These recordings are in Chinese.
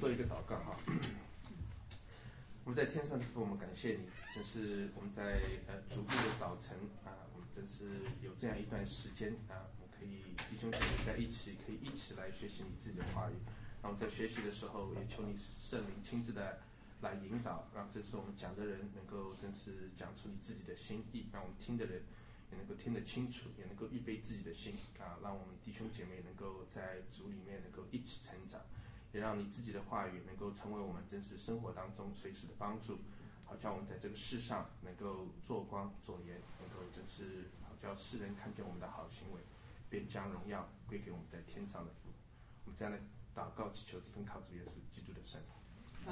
做一个祷告哈。我们在天上的父，我们感谢你，真是我们在主日的早晨我们真是有这样一段时间我们可以弟兄姐妹在一起，可以一起来学习你自己的话语。然后在学习的时候，也求你圣灵亲自的来引导，让这次我们讲的人能够真是讲出你自己的心意，让我们听的人也能够听得清楚，也能够预备自己的心让我们弟兄姐妹能够在主里面能够一起成长，也让你自己的话语能够成为我们真实生活当中随时的帮助，好像我们在这个世上能够做光做盐，能够真是好叫世人看见我们的好行为，便将荣耀归给我们在天上的父。我们这样的祷告祈求，这份靠主耶稣基督的圣灵。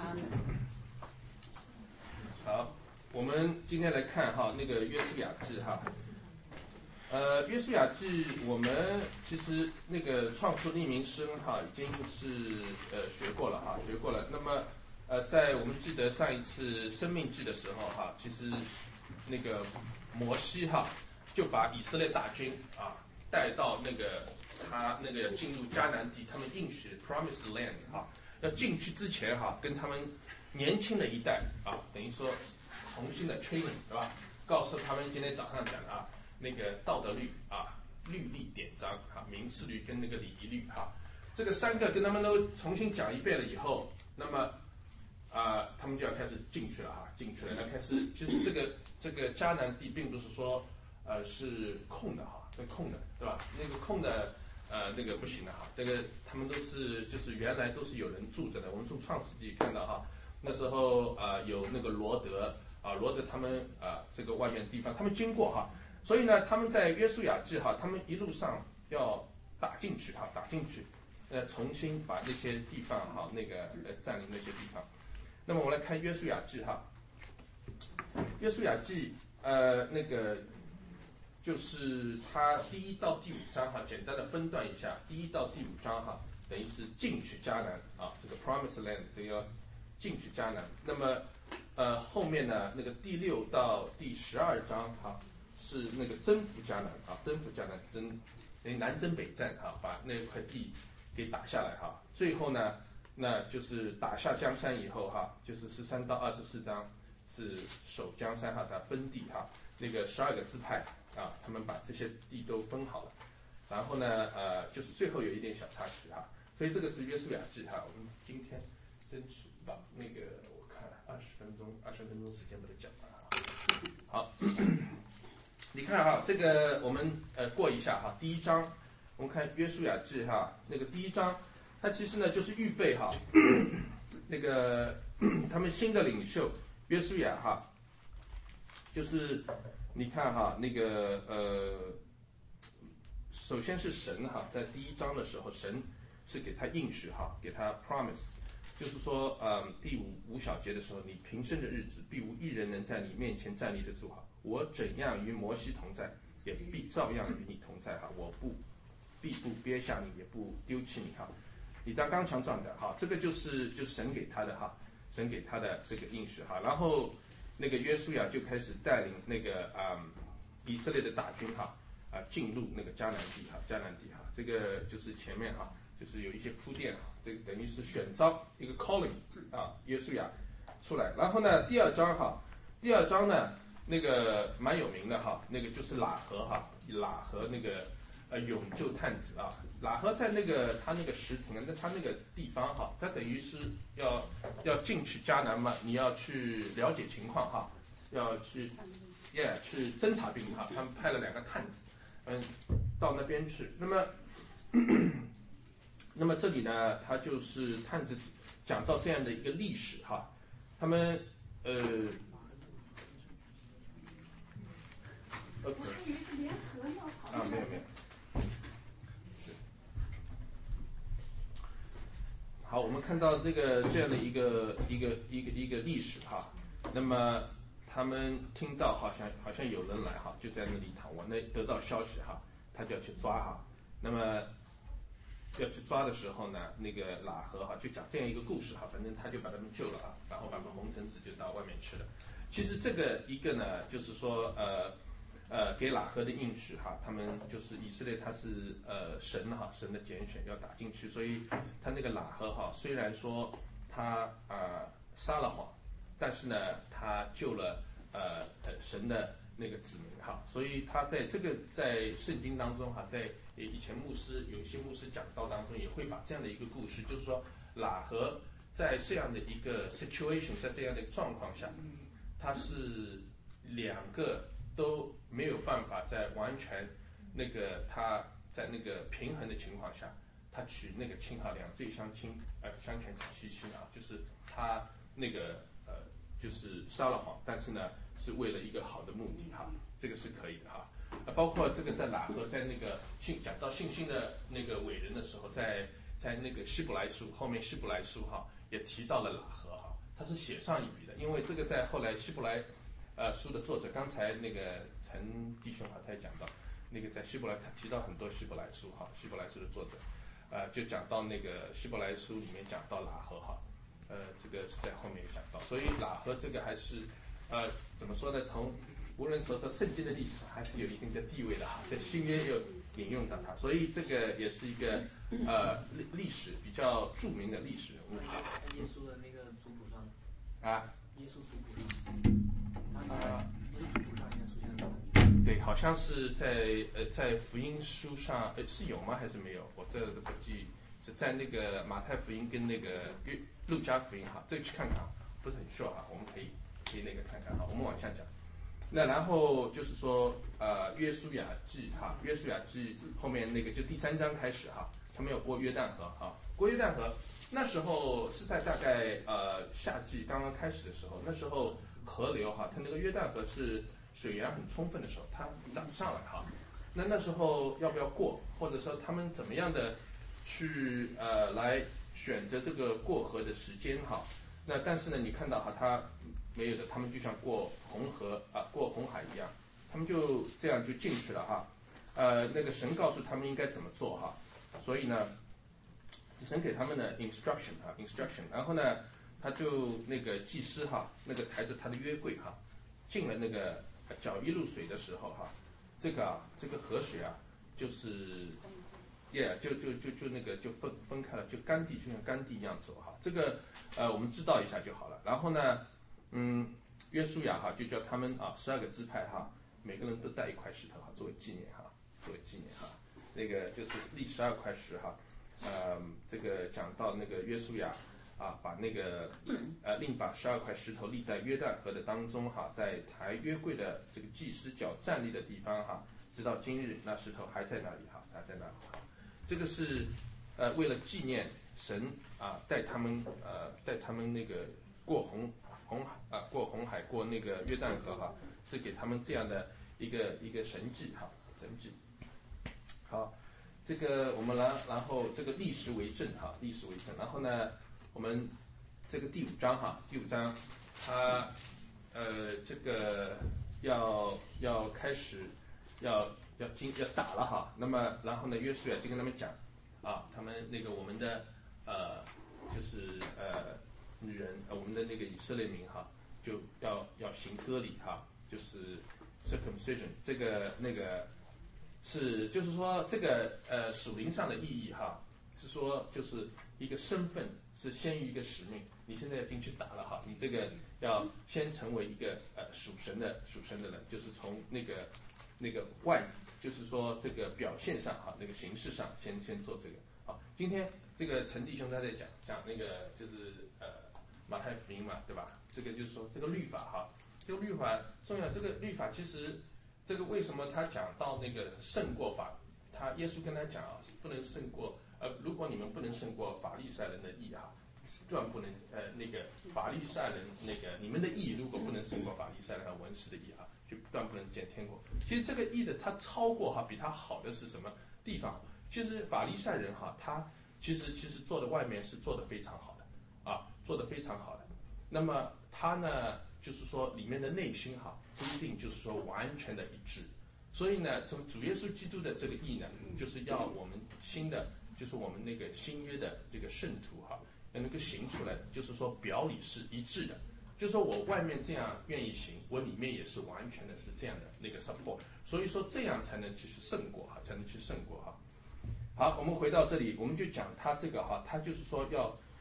好，我们今天来看那个约书亚记约书亚记我们其实那个创出利民生已经是学过了。那么在我们记得上一次生命记的时候其实那个摩西就把以色列大军带到他那个进入迦南地，他们应许 Promised Land 要进去之前跟他们年轻的一代等于说重新的 training 对吧？告诉他们今天早上讲的那个道德律律例典章民事律跟那个礼仪律这个三个跟他们都重新讲一遍了以后，那么他们就要开始进去了要开始。其实这个迦南地并不是说是空的空的对吧？那个空的那个不行的这个他们都是就是原来都是有人住着的。我们从创世纪看到那时候有那个罗德他们这个外面地方他们经过所以呢他们在约书亚记他们一路上要打进去重新把那些地方那个占领那些地方。那么我们来看约书亚记约书亚记那个就是它第1到第5章简单的分段一下。第1到第5章等于是进去迦南这个 Promised Land 都要进去迦南。那么后面呢那个第6到第12章是那个征服迦南南征北战把那块地给打下来最后呢那就是打下江山以后就是13到24章是守江山它分地那个12个支派他们把这些地都分好了。然后呢就是最后有一点小插曲所以这个是约书亚记我们今天争取把那个我看20分钟时间把它讲完好你看这个我们过一下第1章我们看约书亚记那个第1章它其实呢就是预备那个他们新的领袖约书亚就是你看那个首先是神在第1章的时候神是给他应许给他 promise， 就是说第5小节的时候，你平生的日子必无一人能在你面前站立得住我怎样与摩西同在，也必照样与你同在我必不撇下你，也不丢弃你你当刚强壮的这个就是神给他的神给他的这个应许然后那个约书亚就开始带领那个以色列的大军进入那个迦南地这个就是前面就是有一些铺垫这个等于是选召一个 calling 约书亚出来。然后呢第二章呢那个蛮有名的那个就是喇合那个永救探子喇合在那个他那个石亭他那个地方他等于是要进去迦南嘛，你要去了解情况要去去侦察兵他们派了2个探子到那边去。那么这里呢他就是探子讲到这样的一个历史他们我还以为是联合要跑没有好，我们看到这样的一个历史那么他们听到好像有人来就在那里躺卧，那得到消息他就要去抓那么要去抓的时候呢，那个喇合就讲这样一个故事反正他就把他们救了然后把红绳子就到外面去了。其实这个一个呢就是说给喇合的应许他们就是以色列他是神的拣选要打进去，所以他那个喇合虽然说他撒了谎，但是呢他救了神的那个子民哈，所以他在圣经当中哈，在以前有一些牧师讲道当中也会把这样的一个故事，就是说喇合在这样的一个 situation， 在这样的状况下，他是两个都没有办法在完全那个他在那个平衡的情况下，他娶那个亲哈，两罪相权取其轻啊，就是他那个就是撒了谎，但是呢是为了一个好的目的哈，这个是可以的哈。包括这个在喇合在那个讲到信心的那个伟人的时候，在那个希伯来书后面希伯来书哈也提到了喇合哈，他是写上一笔的，因为这个在后来希伯来书的作者，刚才那个陈弟兄哈他也讲到，那个在希伯来他提到很多希伯来书哈，希伯来书的作者就讲到那个希伯来书里面讲到喇合哈，这个是在后面有讲到，所以喇合这个还是怎么说呢？从无论说圣经的历史上还是有一定的地位的哈，在新约又引用到它，所以这个也是一个历史比较著名的历史人物哈。 耶稣的那个族谱上耶稣族谱上，耶稣族谱上应该出现了。 对，好像是在福音书上是有吗？还是没有？我这个不记，在那个马太福音跟那个路加福音哈，这个去看看，不是很 sure 哈，我们可以那个看看哈，我们往下讲。那然后就是说约书亚记哈，约书亚记后面那个就第3章开始哈，他们要过约旦河哈，过约旦河那时候是在大概夏季刚刚开始的时候，那时候河流哈，它那个约旦河是水源很充分的时候，它涨上来哈，那时候要不要过，或者说他们怎么样的去来选择这个过河的时间哈，那但是呢你看到哈它没有的，他们就像过红河过红海一样，他们就这样就进去了哈。那个神告诉他们应该怎么做哈，所以呢，神给他们的 instruction， 然后呢，他就那个祭司哈，那个抬着他的约柜哈，进了那个脚一路水的时候哈，这个河水就是就那个就分开了，就干地就像干地一样走哈，这个我们知道一下就好了。然后呢约书亚哈就叫他们12个支派哈，每个人都带一块石头哈，作为纪念哈，那个就是立12块石哈，这个讲到那个约书亚把那个另把12块石头立在约旦河的当中哈，在抬约柜的这个祭司脚站立的地方哈，直到今日那石头还在那里哈，还在那里哈，这个是为了纪念神带他们那个过红海过那个约旦河哈，是给他们这样的一个神迹哈，神迹。好，这个我们然后这个历史为证哈，历史为证。然后呢，我们这个第5章哈，第5章它这个要开始要打了哈。那么然后呢，约书亚就跟他们讲他们那个我们的就是女人我们的那个以色列民哈，就要行割礼哈，就是 circumcision， 这个那个是就是说这个属灵上的意义哈，是说就是一个身份是先于一个使命，你现在要进去打了哈，你这个要先成为一个属神的人，就是从那个外，就是说这个表现上哈，那个形式上先做这个。好，今天这个陈弟兄他在讲那个就是马太福音嘛，对吧？这个就是说这个律法哈，这个律法重要，这个律法其实这个为什么他讲到那个胜过法，耶稣跟他讲不能胜过如果你们不能胜过法利赛人的义哈，断不能那个法利赛人那个你们的义如果不能胜过法利赛人和文士的义哈，就断不能见天国。其实这个义的他超过哈，比他好的是什么地方？其实法利赛人哈，他其实做的外面是做的非常好的做得非常好的。那么他呢，就是说里面的内心哈，不一定就是说完全的一致。所以呢，从主耶稣基督的这个义呢，就是要我们就是我们那个新约的这个圣徒哈，要能够行出来的，就是说表里是一致的。就是说我外面这样愿意行，我里面也是完全的是这样的那个 support。所以说这样才能去胜过哈。好，我们回到这里，我们就讲他这个哈，他就是说要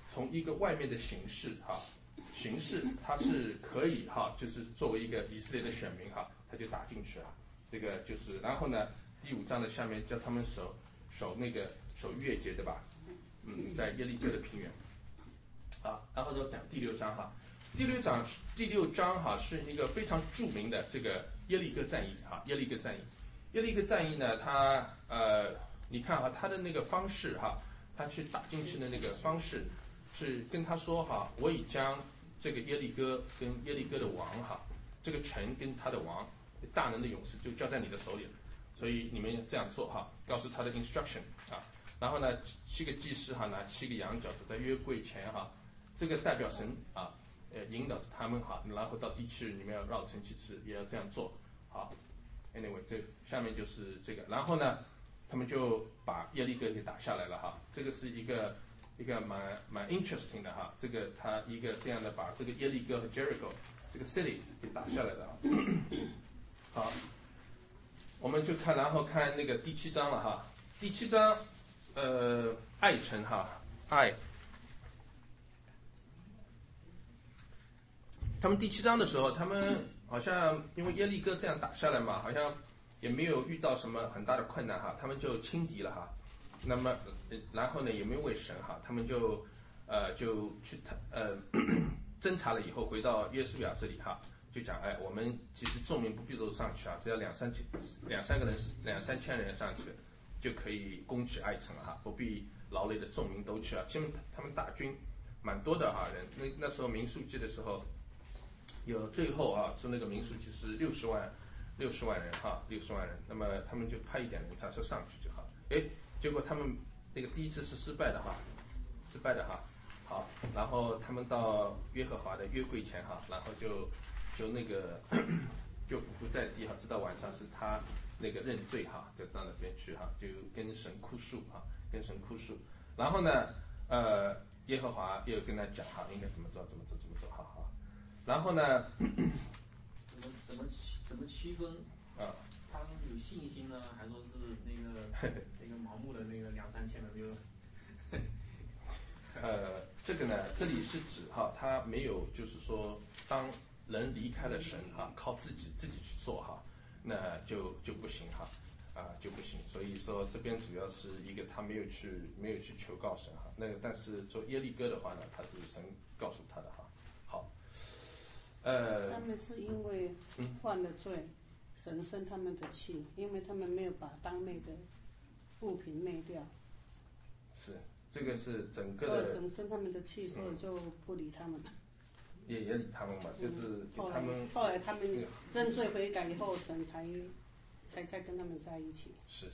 从一个外面的形式它是可以就是作为一个以色列的选民他就打进去了。这个就是，然后呢，第5章的下面叫他们守月节，对吧？在耶利哥的平原。然后就讲第6章第六章是一个非常著名的这个耶利哥战役耶利哥战役呢，它你看它的那个方式他去打进去的那个方式是跟他说我已将这个耶利哥跟耶利哥的王这个城跟他的王大能的勇士就交在你的手里了，所以你们这样做告诉他的 instruction 然后呢7个祭司拿7个羊角在约柜前这个代表神引导他们然后到第7日你们要绕城7次，也要这样做anyway 这下面就是这个，然后呢他们就把耶利哥给打下来了这个是一个蛮 interesting 的这个他一个这样的把这个耶利哥和 Jericho 这个 city 给打下来的好，我们就然后看那个第7章了第7章爱城爱。他们第7章的时候，他们好像因为耶利哥这样打下来嘛，好像也没有遇到什么很大的困难他们就轻敌了那么然后呢也没有为神他们就去侦查了以后回到约书亚这里就讲我们其实众民不必都上去只要2、3千人上去就可以攻取爱城了不必劳累的众民都去其实他们大军蛮多的人那时候民数记的时候有最后说那个民数记是60万人60万人，那么他们就派一点人他说上去就好结果他们那个第一次是失败的好，然后他们到耶和华的约柜前然后就那个就匍匐在地直到晚上是他那个认罪就到那边去就跟神哭诉然后呢耶和华又跟他讲应该怎么做然后呢怎么区分他有信心呢，还说是那个盲目的那个2、3千的这个呢，这里是指他没有就是说当人离开了神靠自己去做那就不行就不行。所以说这边主要是一个他没有去求告神那个但是做耶利哥的话呢，他是神告诉他的好。 他们是因为犯了罪，神生他们的气，因为他们没有把当昧的物品灭掉。 是，这个是整个的。所以神生他们的气，所以就不理他们。 也理他们嘛，就是给他们。 后来他们认罪悔改以后，神才再跟他们在一起。 是，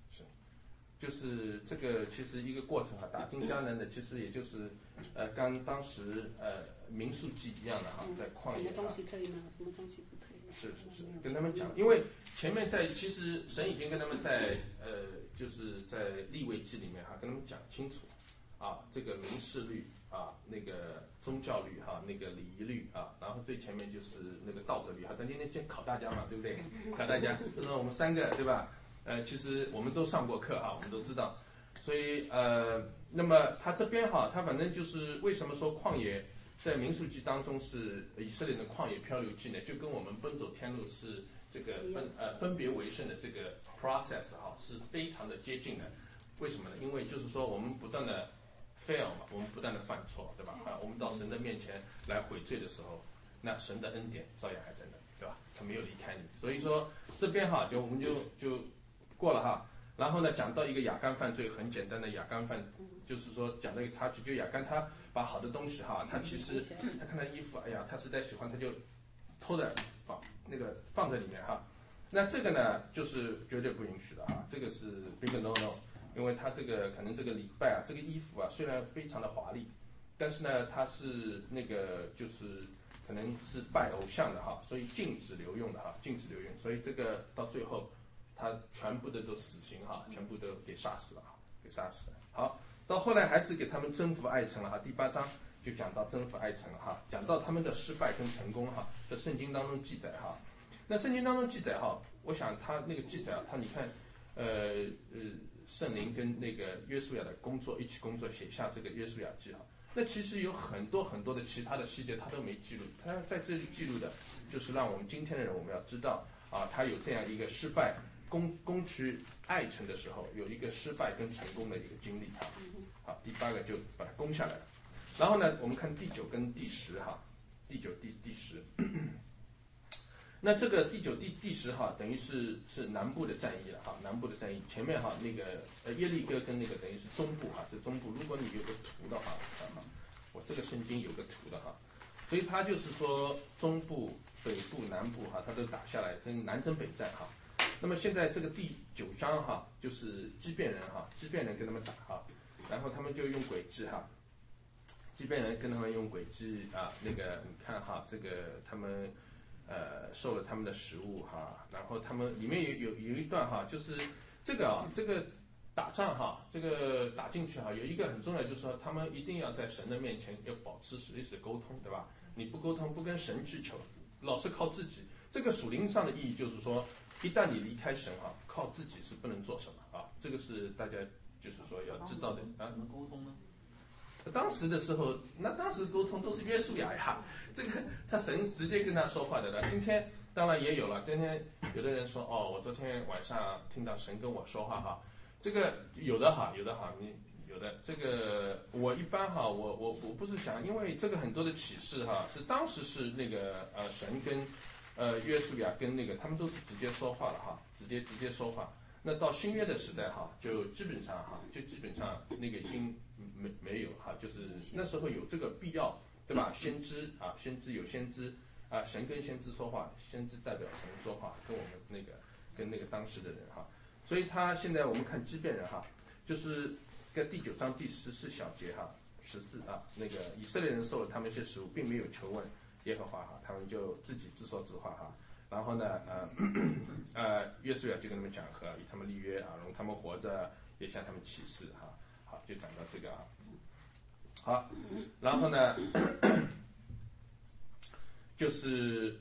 就是这个其实一个过程打进迦南的，其实也就是当时民数记一样的在旷野什么东西可以拿，什么东西不可以拿。 是，跟他们讲，因为前面其实神已经跟他们在就是在利未记里面跟他们讲清楚这个民事律那个宗教律那个礼仪律然后最前面就是那个道德律咱今天先考大家嘛，对不对？考大家，就是我们3个对吧？其实我们都上过课我们都知道，所以那么他这边他反正就是为什么说旷野在民数记当中是以色列的旷野漂流记呢？就跟我们奔走天路是这个分别为圣的这个 process 是非常的接近的。为什么呢？因为就是说我们不断的 fail 嘛，我们不断的犯错，对吧？我们到神的面前来悔罪的时候，那神的恩典照样还在那里，对吧？他没有离开你。所以说这边我们就过了然后呢，讲到一个亚干犯罪，很简单的亚干犯，就是说讲到一个插曲，就亚干他把好的东西他其实他看他衣服，哎呀，他实在喜欢，他就偷的放在里面那这个呢，就是绝对不允许的这个是 big no no， 因为他这个可能这个礼拜这个衣服虽然非常的华丽，但是呢，它是那个就是可能是拜偶像的所以禁止留用的禁止留用，所以这个到最后。他全部的都死刑全部都给杀死了好，到后来还是给他们征服爱城了第8章就讲到征服爱城讲到他们的失败跟成功在圣经当中记载那圣经当中记载我想他那个记载他你看圣灵跟那个约书亚的工作一起工作，写下这个约书亚记那其实有很多很多的其他的细节他都没记录，他在这里记录的就是让我们今天的人我们要知道啊，他有这样一个失败攻取爱城的时候有一个失败跟成功的一个经历哈。好，第8个就把它攻下来了。然后呢，我们看第9跟第10哈，第9、第10。那这个第9、第10哈，等于是南部的战役了哈，南部的战役前面哈那个耶利哥跟那个等于是中部哈，这中部如果你有个图的话我这个圣经有个图的哈，所以它就是说中部、北部、南部哈，它都打下来，这南征北战哈。那么现在这个第9章哈，就是畸变人哈，畸变人跟他们打哈，然后他们就用诡计哈，畸变人跟他们用诡计啊，那个你看哈，这个他们。受了他们的食物哈，然后他们里面有一段哈，就是这个打仗哈，这个打进去哈，有一个很重要，就是说他们一定要在神的面前要保持随时的沟通，对吧？你不沟通，不跟神去求，老是靠自己。这个属灵上的意义就是说，一旦你离开神哈，靠自己是不能做什么啊。这个是大家就是说要知道的啊。 怎么沟通呢？ 当时的时候，那当时沟通都是约书亚呀，这个他神直接跟他说话的了。今天当然也有了，今天有的人说我昨天晚上听到神跟我说话哈，这个有的哈，你有的这个我一般哈，我不是想，因为这个很多的启示哈，是当时是那个神跟约书亚跟那个他们都是直接说话了哈，直接说话。那到新约的时代哈，就基本上那个已经没有哈，就是那时候有这个必要，对吧？先知啊，先知有先知啊，神跟先知说话，先知代表神说话，跟我们跟那个当时的人哈，所以他现在我们看畸变人哈，就是跟第9章第14小节哈，14啊，那个以色列人受了他们一些食物，并没有求问耶和华哈，他们就自己自说自话哈。然后呢，约书亚就跟他们讲和，与他们立约啊，容他们活着，也向他们起誓哈。好，就讲到这个啊。好，然后呢，就是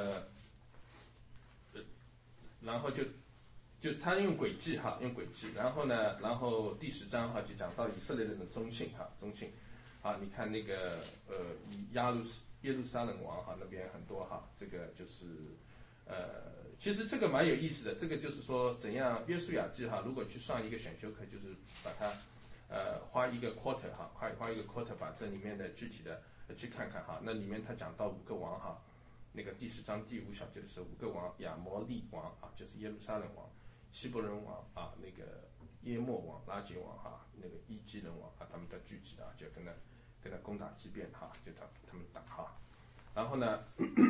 然后就他用诡计哈，用诡计。然后呢，第10章哈就讲到以色列人的忠信哈，忠信。啊，你看那个耶路撒冷王哈那边很多哈，这个就是。其实这个蛮有意思的，这个就是说怎样约书亚记哈，如果去上一个选修课，就是把它花一个 quarter 哈，花一个 quarter 把这里面的具体的去看看哈。那里面他讲到5个王哈，那个第10章第5小节的时候，5个王，亚摩利王啊，就是耶路撒冷王，希伯人王啊，那个耶莫王、拉结王哈，那个伊基人王啊，他们的聚集啊，就跟他攻打畸变哈，就他们打哈，然后呢。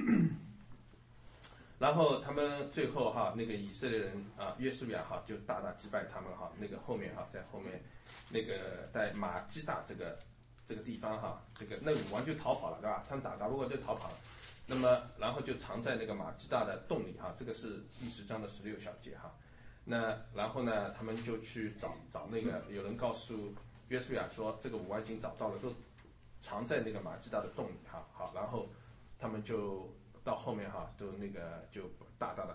然后他们最后哈，那个以色列人啊，约书亚哈就大大击败他们哈。那个后面哈，在后面那个在马基大这个地方哈，那武王就逃跑了，对吧？他们打不过就逃跑了。那么然后就藏在那个马基大的洞里哈，这个是第10章的16小节哈。那然后呢，他们就去找那个，有人告诉约书亚说，这个武王已经找到了，都藏在那个马基大的洞里哈。好，然后他们就。到后面哈，都那个就大大的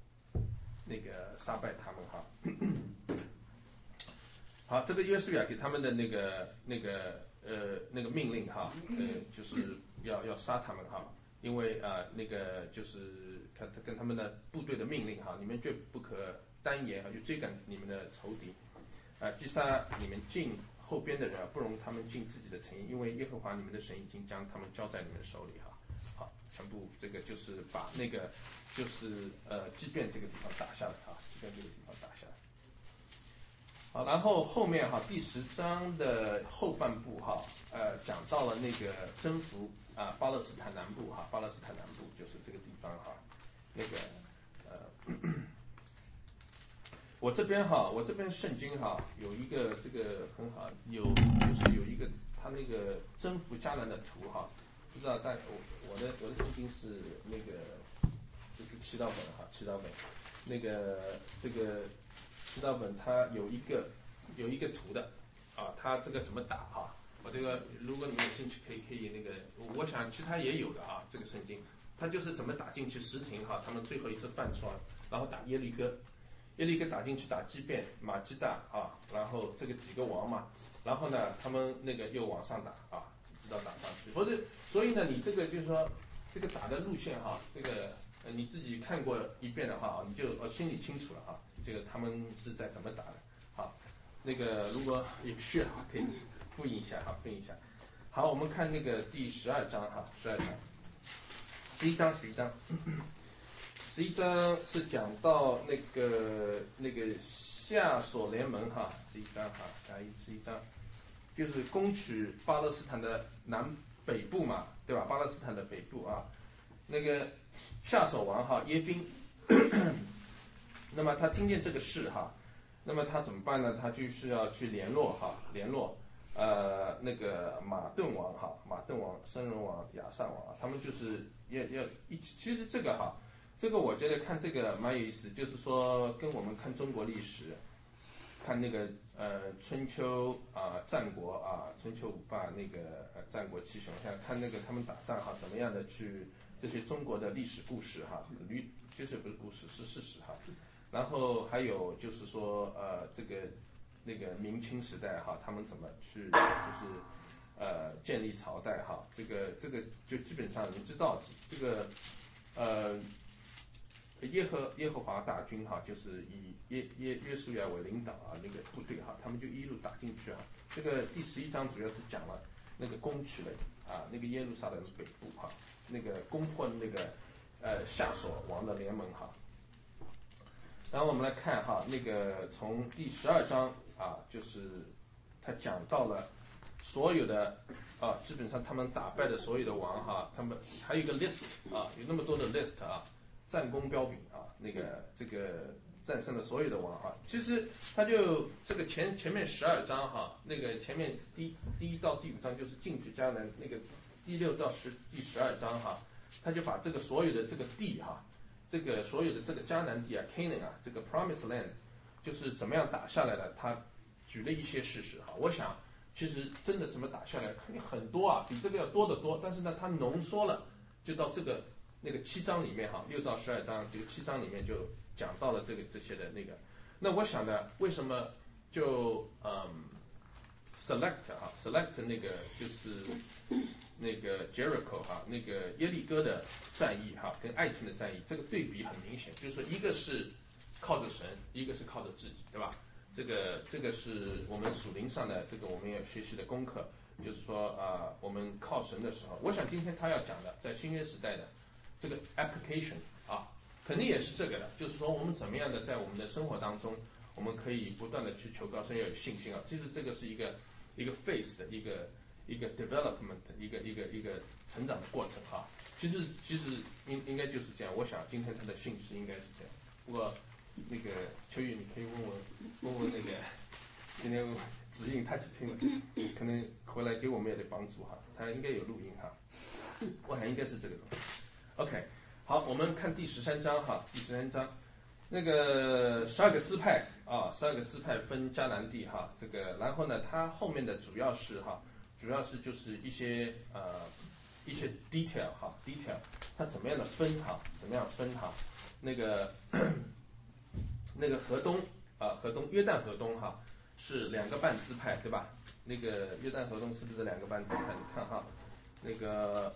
杀败他们哈。好，这个约书亚给他们的那个命令哈，就是要杀他们哈，因为那个就是他跟他们的部队的命令哈，你们绝不可单言哈，就追赶你们的仇敌，击杀你们近后边的人，不容他们进自己的城邑，因为耶和华你们的神已经将他们交在你们手里哈。好，全部这个就是把那个就是畸变这个地方打下来啊，畸变这个地方打下来。好，然后后面哈第10章的后半部哈，讲到了那个征服巴勒斯坦南部哈，巴勒斯坦南部就是这个地方哈，那个我这边圣经哈有一个这个很好，就是有一个他那个征服迦南的图哈。不知道，但我的圣经是那个就是祈祷本哈，祈祷本那个这个祈祷本它有一个图的啊，它这个怎么打哈？我这个如果你有兴趣可以那个，我想其他也有的啊，这个圣经它就是怎么打进去石亭哈，他们最后一次犯错，然后打耶利哥， 耶利哥打进去打基遍、马基大啊，然后这个几个王嘛，然后呢，他们那个又往上打啊，直到打上去。所以呢，你这个就是说这个打的路线哈，这个你自己看过一遍的话，你就心里清楚了哈。这个他们是在怎么打的？好，那个如果有需要可以复印一下哈，复印一下。好，我们看那个第12章哈，11章，11章是讲到那个夏所联盟哈，11章哈，加11章，就是攻取巴勒斯坦的北部嘛，对吧？巴勒斯坦的北部啊，那个夏所王哈耶宾，那么他听见这个事哈，那么他怎么办呢？他就是要去联络那个马顿王哈，马顿王、申人王、亚尚王，他们就是要一起。其实这个我觉得看这个蛮有意思，就是说跟我们看中国历史，看那个春秋啊、战国啊、春秋五霸那个战国七雄，像看那个他们打仗哈，怎么样的去这些中国的历史故事哈，其实不是故事是事实哈。然后还有就是说这个那个明清时代哈，他们怎么去就是建立朝代哈，这个就基本上你知道这个耶和华大军哈，就是以约书亚为领导啊，那个部队哈，他们就一路打进去啊。这个第11章主要是讲了那个攻取了那个耶路撒冷北部哈，那个攻破那个夏所王的联盟哈。然后我们来看哈，那个从第12章啊，就是他讲到了所有的基本上他们打败的所有的王哈，他们还有一个 list 啊，有那么多的 list 啊，战功彪炳啊，这个战胜了所有的王哈。其实他就这个前面12章哈，那个前面第1到第5章就是进去迦南，那个第6到第12章哈，他就把这个所有的这个地哈。这个所有的这个迦南地啊 ，Canaan 啊，这个 Promised Land， 就是怎么样打下来的？他举了一些事实哈。我想，其实真的怎么打下来，肯定很多啊，比这个要多得多。但是呢，他浓缩了，就到那个7章里面哈，6到12章这个7章里面就讲到了这些的那个。那我想呢，为什么就select 那个就是那个 Jericho 哈，那个耶利哥的战役哈，跟爱情的战役，这个对比很明显，就是说一个是靠着神，一个是靠着自己，对吧？这个是我们属灵上的这个我们要学习的功课，就是说我们靠神的时候，我想今天他要讲的，在新约时代的这个 application 啊，肯定也是这个的，就是说我们怎么样的在我们的生活当中，我们可以不断的去求告神，要有信心啊。其实这个是一个 phase 的一个 development 一个成长的过程哈。其实应该就是这样。我想今天他的信息应该是这样。不过那个秋雨，你可以问问那个今天指引他去听了，可能回来给我们也得帮助哈。他应该有录音哈，我想应该是这个东西。OK， 好，我们看第13章哈，第13章。那个12个支派啊，12个支派分迦南地哈，这个然后呢，它后面的主要是就是一些 detail 哈 detail， 它怎么样的分哈，那个河东约旦河东哈是2个半支派对吧？那个约旦河东是不是2个半支派？你看哈，那个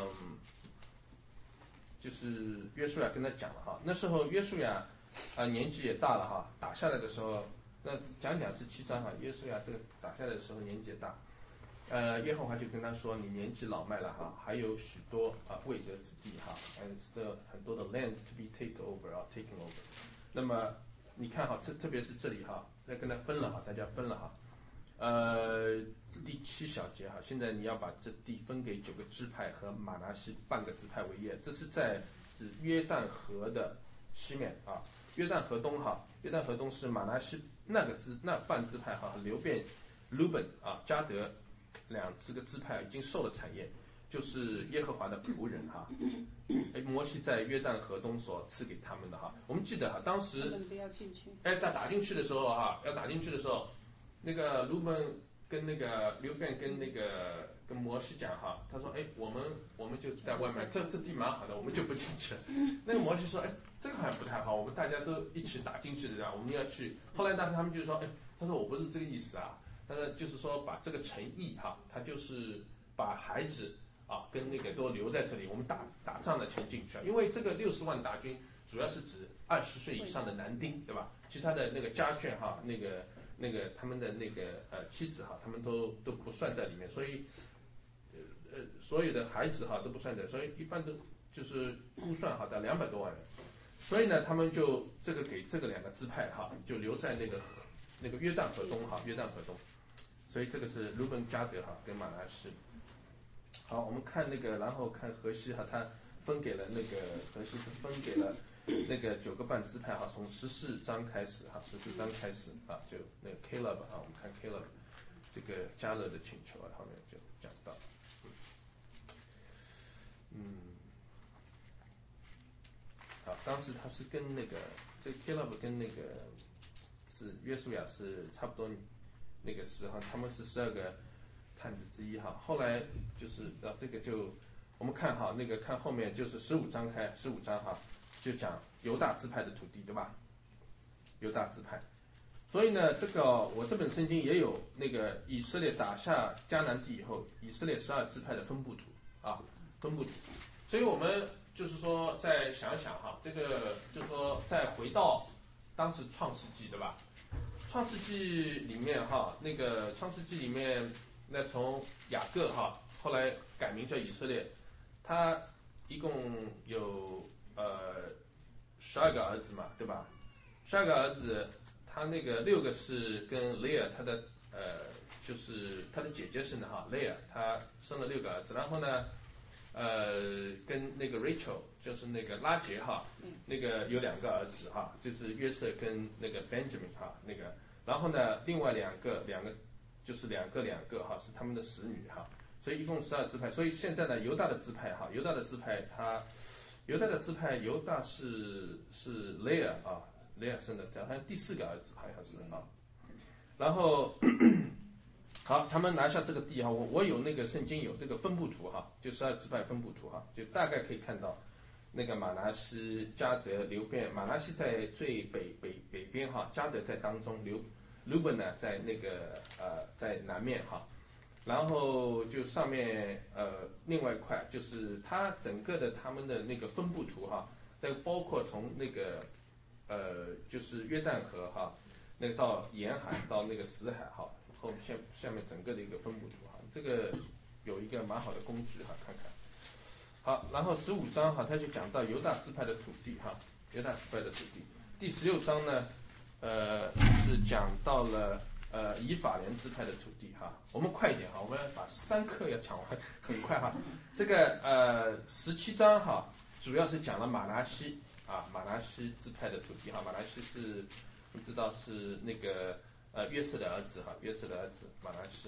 就是约书亚跟他讲了哈，那时候约书亚年纪也大了哈，打下来的时候，那讲是7章哈，约书亚这个打下来的时候年纪也大，耶和华就跟他说，你年纪老迈了哈，还有许多未得之地哈，很多的 lands to be taken over。那么你看哈，特别是这里哈，要跟他分了哈，大家分了哈，第7小节哈，现在你要把这地分给9个支派和马拿西半个支派为业，这是在指约旦河的西面啊，约旦河东哈，约旦河东是马拿西那半支派哈，流便、鲁本啊、加德2个支派已经受了产业，就是耶和华的仆人哈，摩西在约旦河东所赐给他们的哈。我们记得哈，当时不要进去。 打进去的时候哈，那个鲁本跟那个刘辩跟摩西讲哈，他说哎我们就在外面，这地蛮好的，我们就不进去了。那个摩西说哎这个好像不太好，我们大家都一起打进去的，我们要去。后来呢他们就说哎，他说我不是这个意思啊，但是就是说把这个诚意哈，他就是把孩子啊跟那个都留在这里，我们打仗的钱进去啊，因为这个60万大军主要是指20岁以上的男丁，对吧？其他的那个家眷哈，那个他们的那个妻子哈，他们都不算在里面，所以所有的孩子哈都不算在，所以一般都就是估算哈到200多万人，所以呢他们就这个给这个2个支派哈就留在那个约旦河东哈，约旦河东，所以这个是鲁本、迦得哈跟马拿西。好，我们看那个，然后看河西哈，他分给了那个河西是分给了那个9个半支派哈，从14章开始哈，14章开始啊，就那个 Caleb 啊，我们看 Caleb 这个加勒的请求啊，后面就讲到，好，当时他是跟那个这个 Caleb 跟那个是约书亚是差不多那个时候，他们是12个探子之一哈，后来就是这个就我们看哈，那个看后面就是15章哈，就讲犹大支派的土地，对吧？犹大支派，所以呢，这个我这本圣经也有那个以色列打下迦南地以后，以色列12支派的分布图啊，分布图。所以我们就是说再想想哈，这个就是说再回到当时创世纪，对吧？创世纪里面哈，那个创世纪里面。那从雅各哈，后来改名叫以色列，他一共有12个儿子嘛，对吧？12个儿子，他那个6个是跟雷尔他的就是他的姐姐生的哈，雷尔他生了6个儿子，然后呢跟那个 Rachel 就是那个拉结哈，那个有2个儿子哈，就是约瑟跟那个 Benjamin 哈那个，然后呢另外两个。就是两个哈，是他们的使女哈，所以一共12支派。所以现在呢，犹大的支派哈，犹大的支派犹大是雷尔啊，雷尔生的，好像第4个儿子好像是啊。然后好，他们拿下这个地哈，我有那个圣经有这个分布图哈，就12支派分布图哈，就大概可以看到那个马拿西、迦得、流便，马拿西在最北边哈，迦得在当中，流本呢在那个在南面哈，然后就上面另外一块就是它整个的他们的那个分布图哈，那个包括从那个就是约旦河哈，那个到沿海到那个死海哈，后下面整个的一个分布图哈，这个有一个蛮好的工具哈，看看。好，然后15章哈，他就讲到犹大支派的土地哈，犹大支派的土地。第16章呢。是讲到了以法莲支派的土地哈，我们快一点哈，我们要把3课要讲完，很快哈。这个17章哈，主要是讲了马拿西啊，马拿西支派的土地哈，马拿西是不知道是那个约瑟的儿子哈，约瑟的儿子马拿西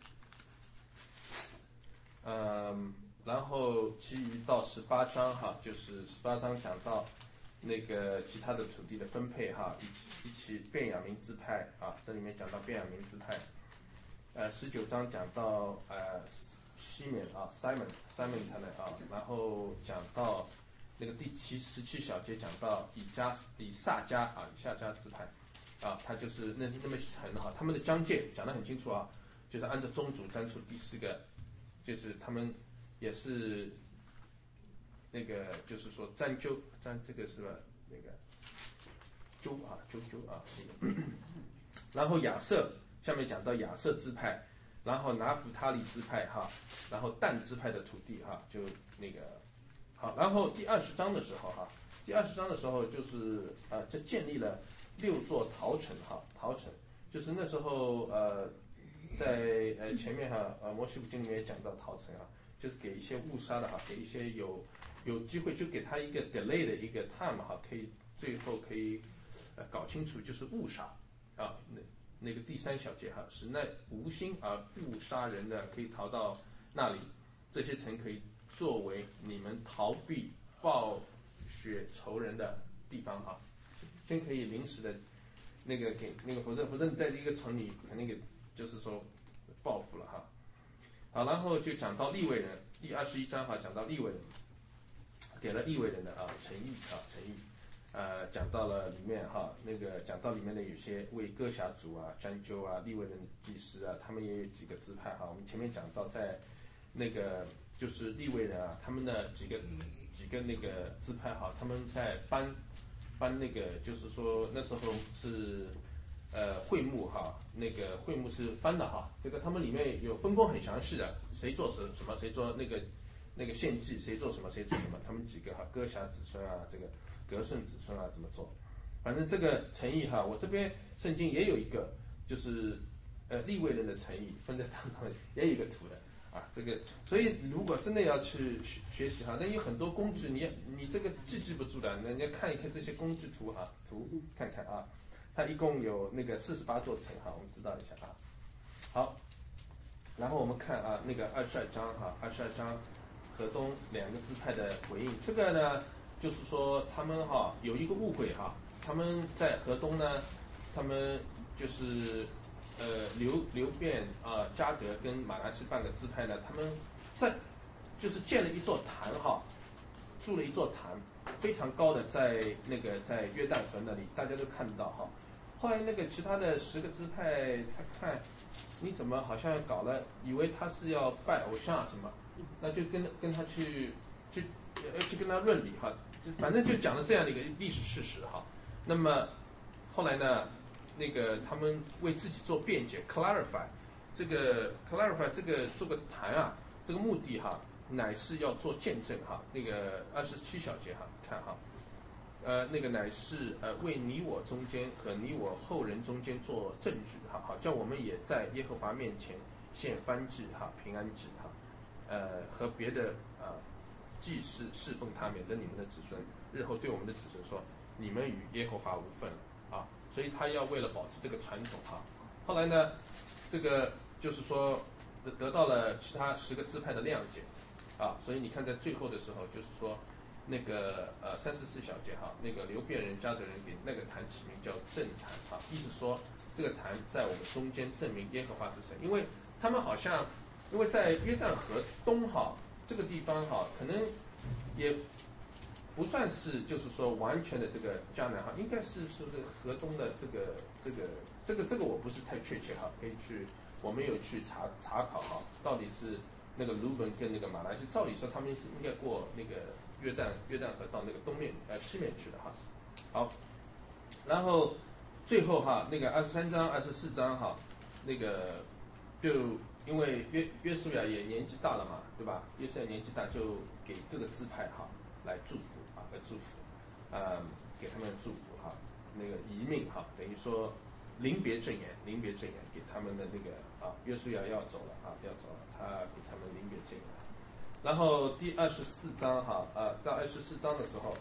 哈。然后其余到18章哈，就是18章讲到。那个其他的土地的分配哈，一起便雅明支派啊，这里面讲到便雅明支派。19章讲到西缅啊 Simon 他的啊，然后讲到那个第17小节讲到以萨迦支派啊，他就是那么横哈，他们的疆界讲得很清楚啊，就是按照宗族占出第4个，就是他们也是。那个就是说占这个是吧？那个纠啊，那个。然后亚瑟下面讲到亚瑟支派，然后拿弗他利支派哈，然后但支派的土地哈，就那个好。然后第20章的时候哈，就是这建立了6座陶城哈，就是那时候在前面哈摩西五经里面也讲到陶城啊，就是给一些误杀的哈，给一些有机会就给他一个 delay 的一个 time 哈，可以最后可以搞清楚就是误杀啊，那个第3小节哈，使那无心而误杀人的可以逃到那里，这些城可以作为你们逃避报血仇人的地方哈，先可以临时的那个给那个否则你在这个城里肯定给就是说报复了哈。好，然后就讲到利未人，第21章哈，讲到利未人，给了利未人的诚意，讲到了里面哈，那个讲到里面的有些为歌辖族占鸠利未人祭司他们也有几个支派哈。我们前面讲到在那个就是利未人他们的几个那个支派哈，他们在搬那个就是说那时候是会幕哈，那个会幕是搬的哈，这个他们里面有分工很详细的，谁做什么，谁做那个献祭，谁做什么，谁做什么，他们几个歌辖子孙这个革顺子孙怎么做，反正这个诚意哈，我这边圣经也有一个，就是利未人的诚意分在当中也有一个图的这个，所以如果真的要去学习那有很多工具，你这个记不住的，那你要看一看这些工具图看看它一共有那个48座城我们知道一下好，然后我们看那个22章22章河东两个支派的回应，这个呢就是说他们有一个误会他们在河东呢，他们就是流便迦得跟马拿西半个支派呢，他们就是建了一座坛筑了一座坛，非常高的，在约旦河那里，大家都看得到后来那个其他的10个支派，他看你怎么好像搞了，以为他是要拜偶像什么，那就跟他去跟他论理反正就讲了这样的一个历史事实那么后来呢，那个他们为自己做辩解 clarify 这个做个坛这个目的乃是要做见证那个27小节看那个乃是为你我中间和你我后人中间做证据好叫我们也在耶和华面前献燔祭平安祭和别的祭司侍奉他，免得你们的子孙日后对我们的子孙说你们与耶和华无分所以他要为了保持这个传统后来呢这个就是说得到了其他10个支派的谅解所以你看在最后的时候就是说那个34小节那个流便人迦得人给那个坛起名叫正坛意思说这个坛在我们中间证明耶和华是神，因为他们好像因为在约旦河东这个地方可能也不算是就是说完全的这个迦南应该是说这个河东的这个我不是太确切可以去我们有去查考到底是那个鲁本跟那个马来西亚，照理说他们是应该过那个约旦河到那个东面西面去的好，然后最后那个23章24章那个就因为约书亚也年纪大了嘛，对吧？约书亚年纪大，就给各个支派来祝福给他们祝福那个遗命等于说临别赠言给他们的那个约书亚要走了他给他们临别赠言。然后第24章到24章的时候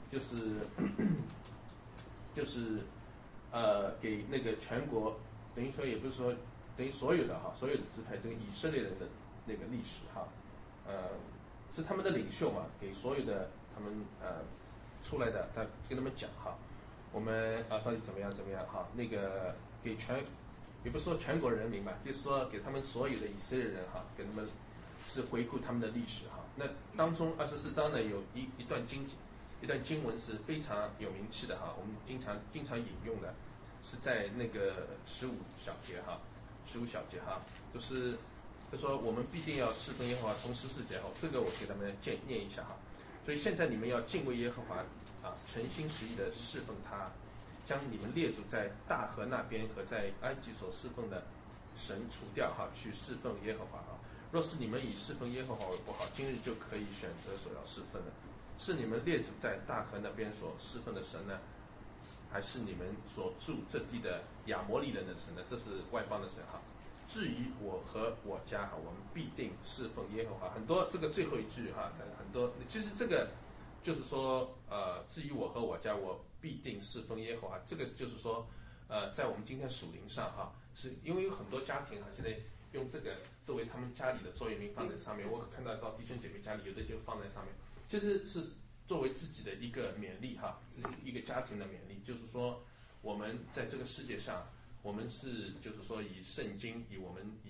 就是给那个全国，等于说也不是说等于所有的支派这个以色列人的那个历史是他们的领袖嘛，给所有的他们出来的，他跟他们讲我们到底怎么样那个给也不是说全国人民吧，就是说给他们所有的以色列人给他们是回顾他们的历史那当中24章呢有一段经文是非常有名气的我们经常引用的，是在那个15小节就是就说我们必定要侍奉耶和华，从14节这个我给他们念一下所以现在你们要敬畏耶和华诚心实意的侍奉他，将你们列祖在大河那边和在埃及所侍奉的神除掉去侍奉耶和华若是你们以侍奉耶和华为不好，今日就可以选择所要侍奉的，是你们列祖在大河那边所侍奉的神呢，还是你们所住这地的亚摩利人的神呢？这是外邦的神至于我和我家我们必定侍奉耶和华。很多这个最后一句很多其实这个就是说至于我和我家我必定侍奉耶和华，这个就是说在我们今天属灵上是因为有很多家庭现在用这个作为他们家里的座右铭放在上面，我看到弟兄姐妹家里有的就放在上面，其实是作为自己的一个勉励自己一个家庭的勉励，就是说我们在这个世界上，我们是就是说以圣经以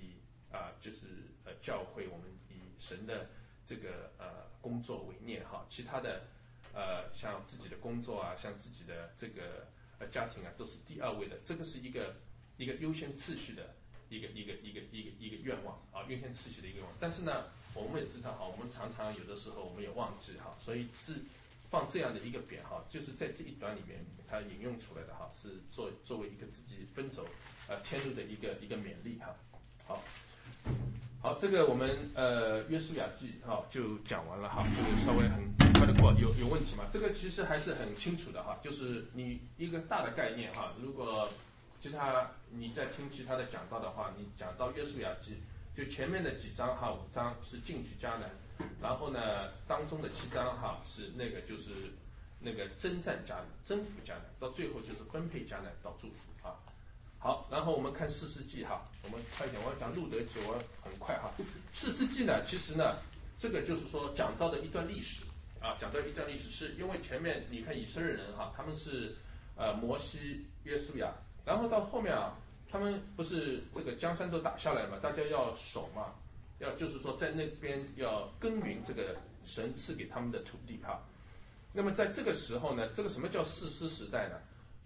就是教会我们以神的这个工作为念哈，其他的像自己的工作啊，像自己的这个家庭啊，都是第二位的。这个是一个优先次序的一个愿望啊，优先次序的一个愿望。但是呢，我们也知道哈，我们常常有的时候我们也忘记哈，所以是放这样的一个匾哈，就是在这一段里面它引用出来的哈，是作为一个自己奔走天路的一个勉励哈。好，这个我们约书亚记哈就讲完了哈，这个稍微很快的过，有问题吗？这个其实还是很清楚的哈，就是你一个大的概念哈，如果你在听其他的讲道的话，你讲到约书亚记，就前面的几章哈，5章是进去迦南，然后呢当中的7章哈是就是那个征战迦南、征服迦南，到最后就是分配迦南到祝福啊。好，然后我们看士师记哈，我们快一点，我要讲路德记，我很快哈。士师记呢，其实呢，这个就是说讲到的一段历史啊，讲到一段历史，是因为前面你看以色列人哈，他们是摩西、约书亚，然后到后面啊，他们不是这个江山都打下来嘛，大家要守嘛，就是说在那边要耕耘这个神赐给他们的土地哈。那么在这个时候呢，这个什么叫士师时代呢？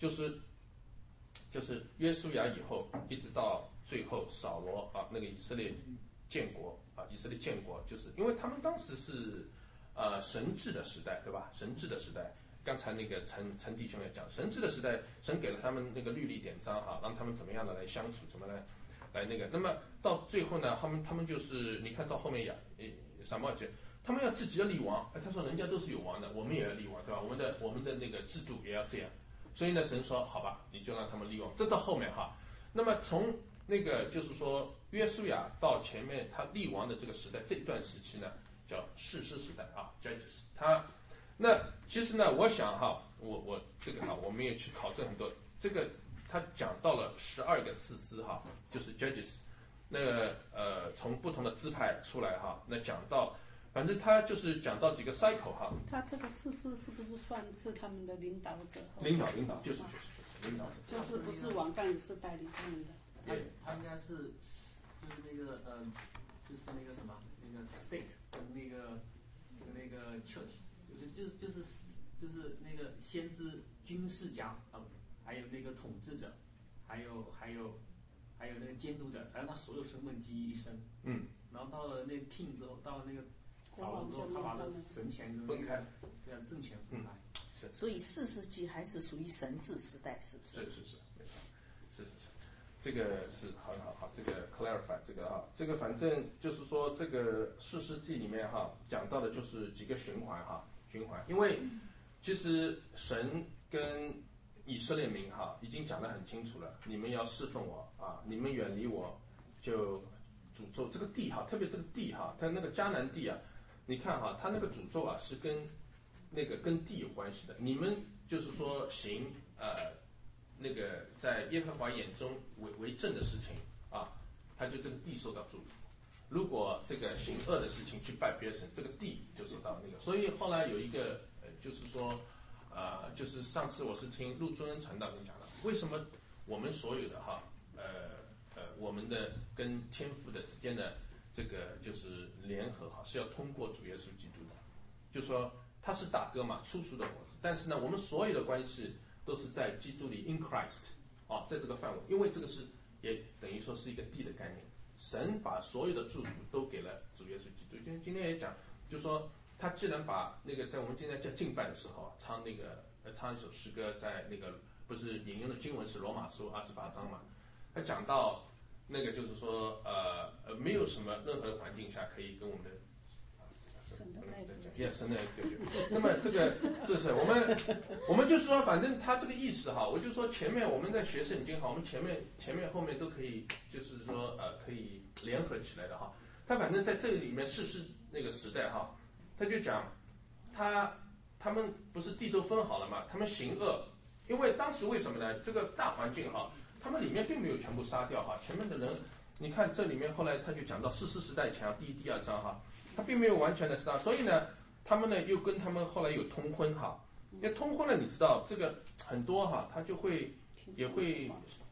就是约书亚以后，一直到最后扫罗啊，那个以色列建国啊，以色列建国，就是因为他们当时是神治的时代，对吧？神治的时代，刚才那个陈弟兄也讲，神治的时代，神给了他们那个律例典章哈，让他们怎么样的来相处，怎么来那个。那么到最后呢，他们就是你看到后面撒母耳记，他们要自己要立王，他说人家都是有王的，我们也要立王，对吧？我们的那个制度也要这样。所以呢，神说好吧，你就让他们立王。这到后面哈，那么从那个就是说约书亚到前面他立王的这个时代，这一段时期呢叫士师时代啊 ，Judges。那其实呢，我想哈，我这个哈，我们也去考证很多，这个他讲到了12个士师哈，就是 Judges。那个从不同的支派出来哈，那讲到。反正他就是讲到几个 cycle 哈。 他这个士师是不是算是他们的领导者？ 领导就是领导者。 就是不是王干也是带领他们的。 他应该是就是那个就是那个什么那个 state 跟那个 church， 就是那个先知军事家还有那个统治者，还有那个监督者，反正他所有身份集于一身。然后到了那个 king 之后，到了那个扫罗之后，他把神权分开， 对啊，政权分开。 所以士师记还是属于神治时代，是不是？ 是，没错，是，这个是好，这个 clarify 这个这个反正就是说这个士师记里面哈讲到的就是几个循环，因为其实神跟以色列民哈已经讲得很清楚了，你们要侍奉我啊，你们远离我就诅咒这个地哈，特别这个地哈，它那个迦南地啊。你看哈，他那个诅咒啊是跟地有关系的。你们就是说行那个在耶和华眼中为正的事情啊，他就这个地受到祝福。如果这个行恶的事情去拜别神，这个地就受到那个。所以后来有一个就是说就是上次我是听陆尊恩传道跟讲的，为什么我们所有的哈我们的跟天父的之间的。这个就是联合哈，是要通过主耶稣基督的，就说他是大哥嘛，初熟的果子。但是呢，我们所有的关系都是在基督里 in Christ 在这个范围，因为这个是也等于说是一个地的概念。神把所有的祝福都给了主耶稣基督。今天也讲，就是说他既然把那个在我们今天叫敬拜的时候唱一首诗歌，在那个不是引用的经文是罗马书28章嘛，他讲到。那个就是说，没有什么任何环境下可以跟我们的神的爱隔绝。那么这个是我们就是说，反正他这个意思哈，我就说前面我们在学圣经哈，我们前面后面都可以，就是说可以联合起来的哈。他反正在这里面士师那个时代哈，他就讲他们不是地都分好了嘛，他们行恶，因为当时为什么呢？这个大环境哈。他们里面并没有全部杀掉哈，前面的人，你看这里面后来他就讲到士师时代前第1、第2章哈，他并没有完全的杀，所以呢，他们呢又跟他们后来有通婚哈，因为通婚了，你知道这个很多哈，他就会也会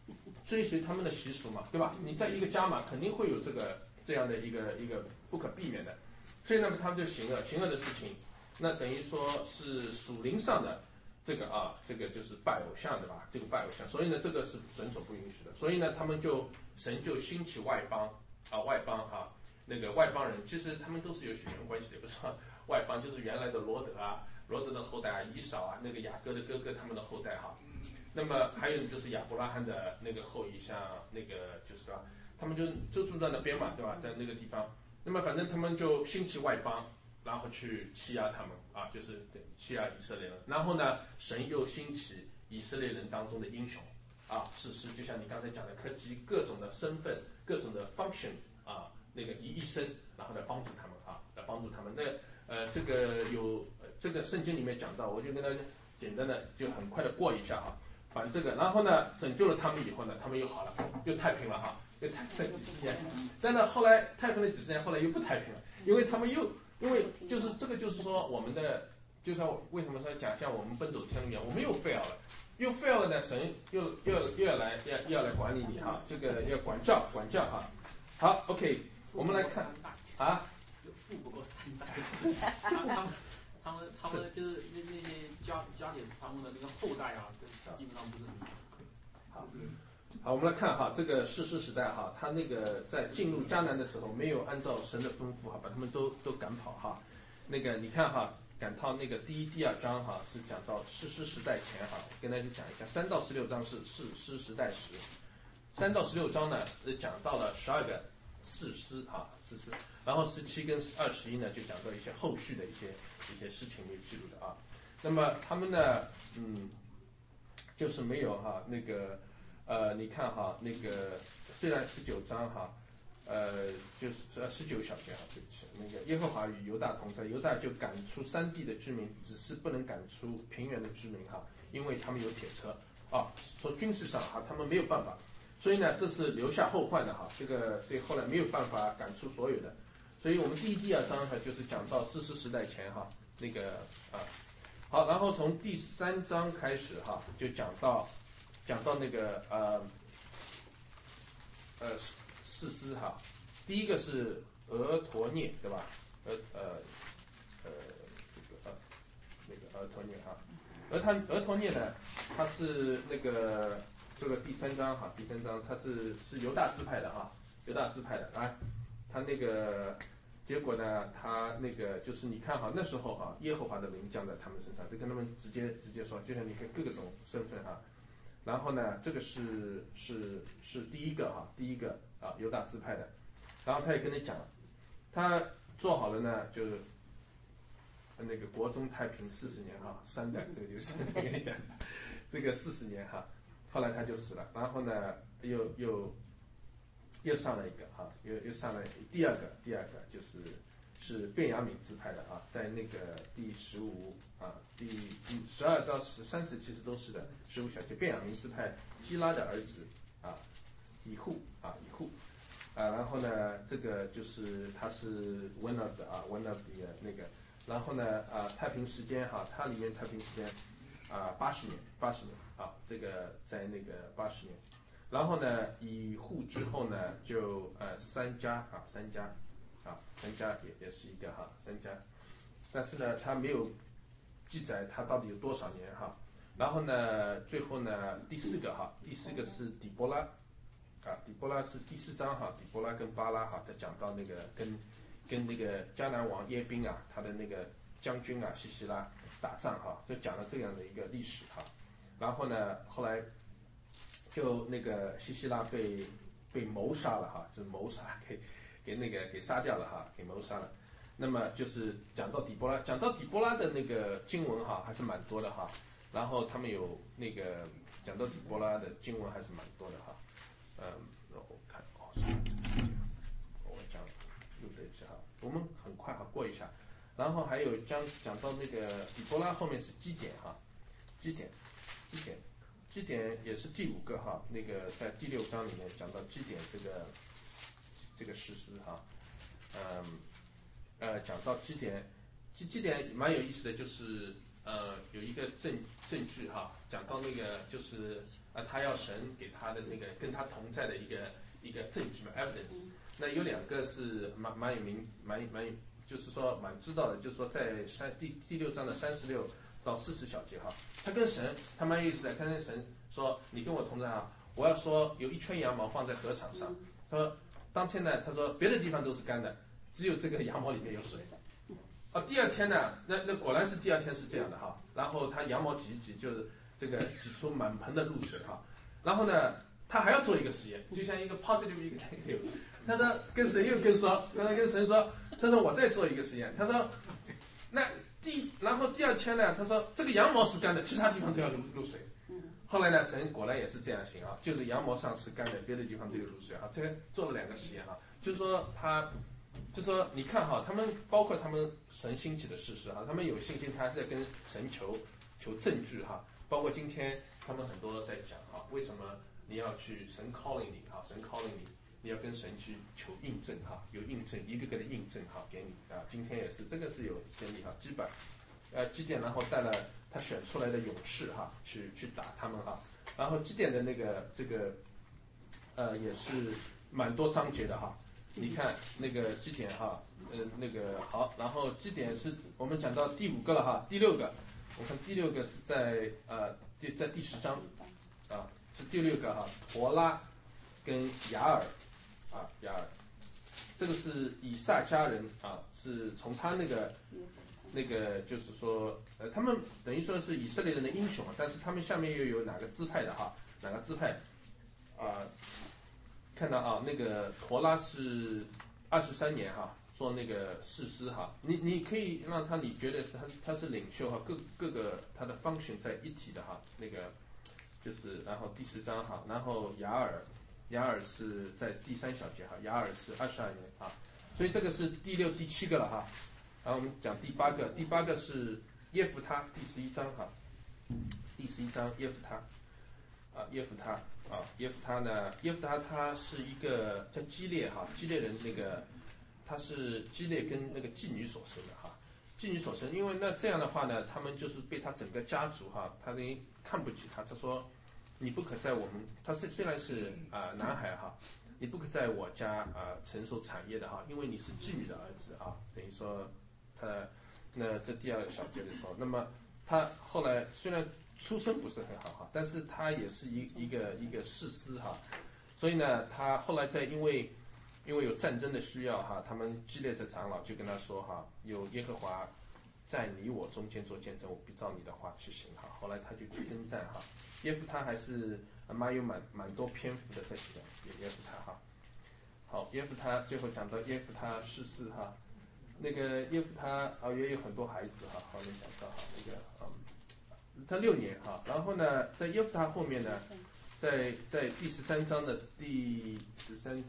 追随他们的习俗嘛，对吧？你在一个家嘛，肯定会有这样的一个不可避免的，所以那么他们就行恶的事情，那等于说是属灵上的这个就是拜偶像，对吧？这个拜偶像，所以呢这个是神所不允许的，所以呢神就兴起外邦那个外邦人，其实他们都是有血缘关系的，不是说外邦就是原来的罗德的后代啊，以扫啊，那个雅各的哥哥他们的后代哈。那么还有就是亚伯拉罕的那个后裔，像那个就是吧，他们就住在那边嘛，对吧？在那个地方，那么反正他们就兴起外邦，然后去欺压他们啊，就是欺压以色列人。然后呢，神又兴起以色列人当中的英雄啊，士师，就像你刚才讲的，科技各种的身份、各种的 function 啊，那个一生，然后来帮助他们啊，来帮助他们。那这个有这个圣经里面讲到，我就跟大家简单的就很快的过一下啊。把这个，然后呢，拯救了他们以后呢，他们又好了，又太平了哈，又太平了几十年。但呢，后来太平了几十年，后来又不太平了，因为他们因为就是这个就是说我们的，就像为什么说讲像我们奔走天路一样，我们又 fail 了呢，神又要来管理你哈，这个要管教哈。好 ，OK， 我们来看啊， 富不过三代，他们就是那些加里斯他们的那个后代啊，基本上不是很好，我们来看哈，这个士师时代哈，他那个在进入迦南的时候，没有按照神的吩咐哈，把他们都赶跑哈。那个你看哈，赶到那个第1、第2章哈，是讲到士师时代前哈，跟大家讲一下，3到16章是士师时代时，3到16章呢讲到了12个士师哈，士师，然后17跟21呢就讲到一些后续的一些事情有记录的啊。那么他们呢，就是没有哈那个你看哈那个虽然19章哈，就是19小节哈，对不起，那个耶和华与犹大同在，犹大就赶出山地的居民，只是不能赶出平原的居民哈，因为他们有铁车啊，从军事上哈他们没有办法，所以呢这是留下后患的哈，这个对后来没有办法赶出所有的，所以我们第1、第2章哈就是讲到士师时代前哈那个好，然后从第3章开始哈就讲到那个士师哈，第一个是俄陀涅对吧？那个俄陀涅哈，俄陀涅呢，他是那个这个第3章哈，第3章他是犹大支派的哈，犹大支派的啊，他那个结果呢，他那个就是你看哈，那时候哈，耶和华的灵降在他们身上，就跟他们直接说，就像你看各种身份哈。然后呢，这个是第一个啊，犹大支派的。然后他也跟你讲，他做好了呢，就那个国中太平40年哈，3代这个就是跟你讲，这个40年哈，后来他就死了。然后呢，又上了一个哈，又上了第二个是便雅悯支派的啊，在那个第15啊，第12到30其实都是的，15小节，便雅悯支派基拉的儿子啊，以户，然后呢，这个就是他是 one of the 那个，然后呢太平时间哈，它里面太平时间80年啊，这个在那个80年，然后呢以户之后呢就三家也是一个哈三家，但是呢他没有记载他到底有多少年哈，然后呢最后呢第四个是底波拉啊，底波拉是第4章哈，底波拉跟巴拉哈，在讲到那个跟那个迦南王耶宾啊，他的那个将军啊西西拉打仗哈，就讲了这样的一个历史哈，然后呢后来就那个西西拉被谋杀了哈，是谋杀给杀掉了哈，给谋杀了。那么就是讲到底波拉的那个经文哈，还是蛮多的哈。然后他们有那个讲到底波拉的经文还是蛮多的哈。我看是这个时间，我讲又对一下哈，我们很快哈过一下。然后还有讲到那个底波拉后面是基点哈，基点也是第5个哈，那个在第6章里面讲到基点这个事实哈，讲到基点蛮有意思的，就是有一个证据哈，讲到那个就是他要神给他的那个跟他同在的一个证据嘛 evidence。那有2个是蛮有名就是说蛮知道的，就是说在第6章的36到40小节哈，他跟神他蛮有意思的，他跟神说你跟我同在哈，我要说有1圈羊毛放在禾场上，他说当天呢，他说别的地方都是干的，只有这个羊毛里面有水。第2天呢，那果然是第2天是这样的哈，然后他羊毛挤一挤，就是这个挤出满盆的露水哈，然后呢，他还要做一个实验，就像一个 positive 一个 negative， 他说跟神又说，他说跟神说，他说我再做一个实验，他说然后第2天呢，他说这个羊毛是干的，其他地方都要露水。后来呢，神果然也是这样行啊，就是羊毛上是干的，别的地方都有露水啊。这个做了2个实验哈，就是说就是说你看哈，他们包括他们神兴起的事实哈，他们有信心，他还是要跟神求证据哈。包括今天他们很多在讲哈，为什么你要去神 calling 你哈，神 calling 你要跟神去求印证哈，有印证一个个的印证哈给你啊。今天也是这个是有先例哈，基甸然后带了他选出来的勇士哈，去打他们哈。然后基甸的那个这个也是蛮多章节的哈。你看那个基甸哈，那个好，然后基甸是我们讲到第5个了哈，第6个，我看第6个是在第10章啊，是第6个哈，陀拉跟雅尔，这个是以撒家人啊，是从他那个就是说他们等于说是以色列人的英雄啊，但是他们下面又有哪个支派的哈，哪个支派看到啊，那个陀拉是23年哈，做那个士师哈，你可以让你觉得他是领袖哈，各个他的 function 在一体的哈，那个就是然后第10章哈，然后雅尔是在第3小节哈，雅尔是22年啊，所以这个是第6、第7个了哈，然后我们讲第8个，第8个是耶弗他第11章哈，第11章耶弗他他是一个叫基列哈，基列人那个他是基列跟那个妓女所生的哈，妓女所生，因为那这样的话呢，他们就是被他整个家族哈，他看不起他，他说你不可在我们，他虽然是男孩哈，你不可在我家承受产业的哈，因为你是妓女的儿子啊，等于说那这第2小节的时候，那么他后来虽然出身不是很好哈，但是他也是一个士师哈，所以呢，他后来因为有战争的需要哈，他们基列的长老就跟他说哈，有耶和华在你我中间做见证，我必照你的话去行哈。后来他就去征战哈，耶夫他还是蛮多篇幅的在写耶夫他哈。好，耶夫他最后讲到耶夫他逝世哈，那个耶夫他也有很多孩子哈，后面讲到哈那个他6年哈，然后呢，在耶夫他后面呢，在第13章的第12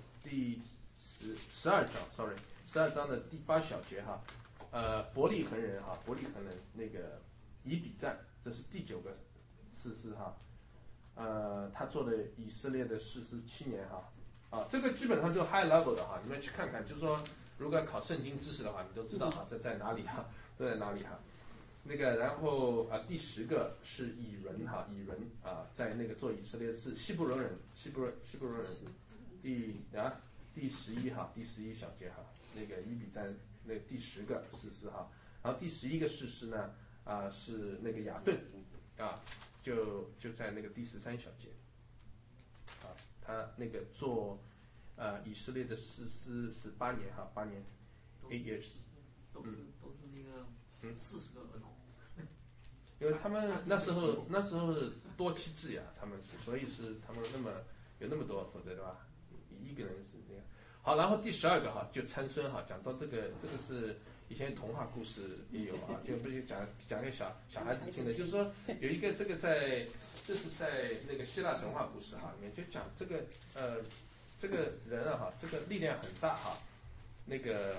章的第8小节哈，伯利恒人那个以比赞，这是第9个士师哈，他做了以色列的士师7年哈，这个基本上就 high level 的哈，你们去看看，就是说如果要考圣经知识的话，你都知道哈，这在哪里哈，都在哪里哈。那个，然后第10个是以伦哈，在那个做以色列是希伯伦人，希伯伦人，第11哈，第11小节哈，那个以比赞那第10个士师哈，然后第11个士师呢是那个亚顿就在那个第13小节他那个做以色列的士师是8年哈，8年8 years， 都是那个40个儿童。 因为他们那时候多妻制呀，他们所以是他们有那么多，否则对吧？一个人是那样。好，然后第12个哈，就参孙哈，讲到这个是以前童话故事也有啊，就不是讲给小孩子听的，就是说有一个这是在那个希腊神话故事哈里面就讲这个人哈，这个力量很大哈，那个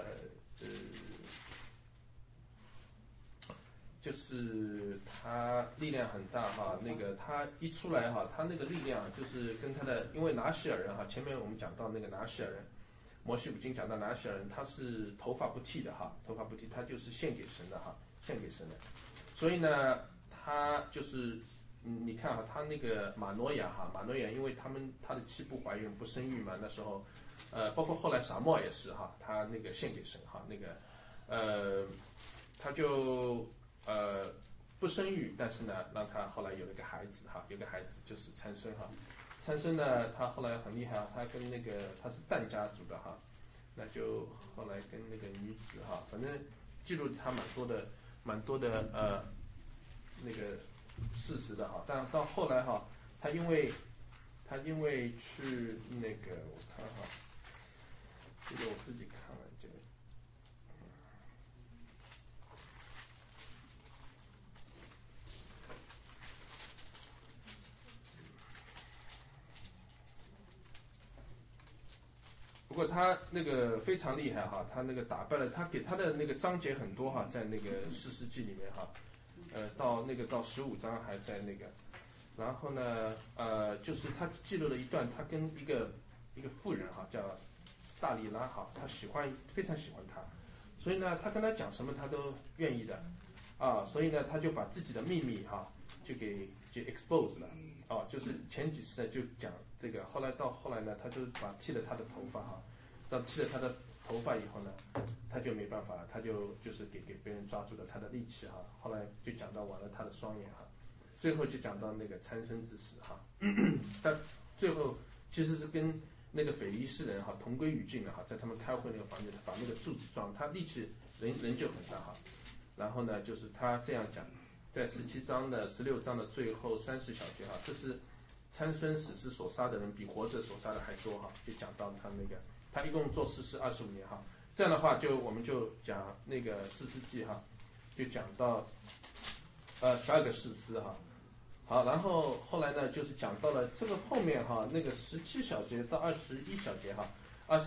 就是他力量很大哈，那个他一出来哈，他那个力量就是跟他的，因为拿西尔人哈，前面我们讲到那个拿西尔人，摩西五经讲到拿西尔人，他是头发不剃的哈，他就是献给神的哈， 献给神的。所以呢，他就是你看哈，他那个马诺亚因为他的妻不怀孕不生育嘛，那时候包括后来撒母耳也是哈，他那个献给神哈，那个他就不生育，但是呢，让他后来有了个孩子哈，有个孩子就是参孙哈。参孙呢，他后来很厉害啊，他跟那个他是但家族的哈，那就后来跟那个女子哈，反正记录他蛮多的那个事实的哈。但到后来哈，他因为去那个我看哈，这个我自己看了这个。不过他那个非常厉害哈，他那个打败了，他给他的那个章节很多哈，在那个士师记里面哈，到15章还在那个，然后呢就是他记录了一段，他跟一个妇人哈叫大利拉哈，他非常喜欢他，所以呢他跟他讲什么他都愿意的啊，所以呢他就把自己的秘密哈就 expose 了啊，就是前几次呢就讲这个，后来呢他就剃了他的头发哈，到剃了他的头发以后呢，他就没办法了，他就是给别人抓住了他的力气哈，后来就讲到剜了他的双眼哈，最后就讲到那个参孙之死哈，但最后其实是跟那个腓力士人哈同归于尽了哈，在他们开会那个房间，他把那个柱子撞，他力气人就很大哈，然后呢就是他这样讲，在17章的16章的最后30小节哈，这是参孙死时所杀的人比活着所杀的还多哈，就讲到他那个他一共做士师25年哈，这样的话我们就讲那个士师记哈，就讲到12个士师哈。好，然后后来呢，就是讲到了这个后面哈，那个17小节到21小节哈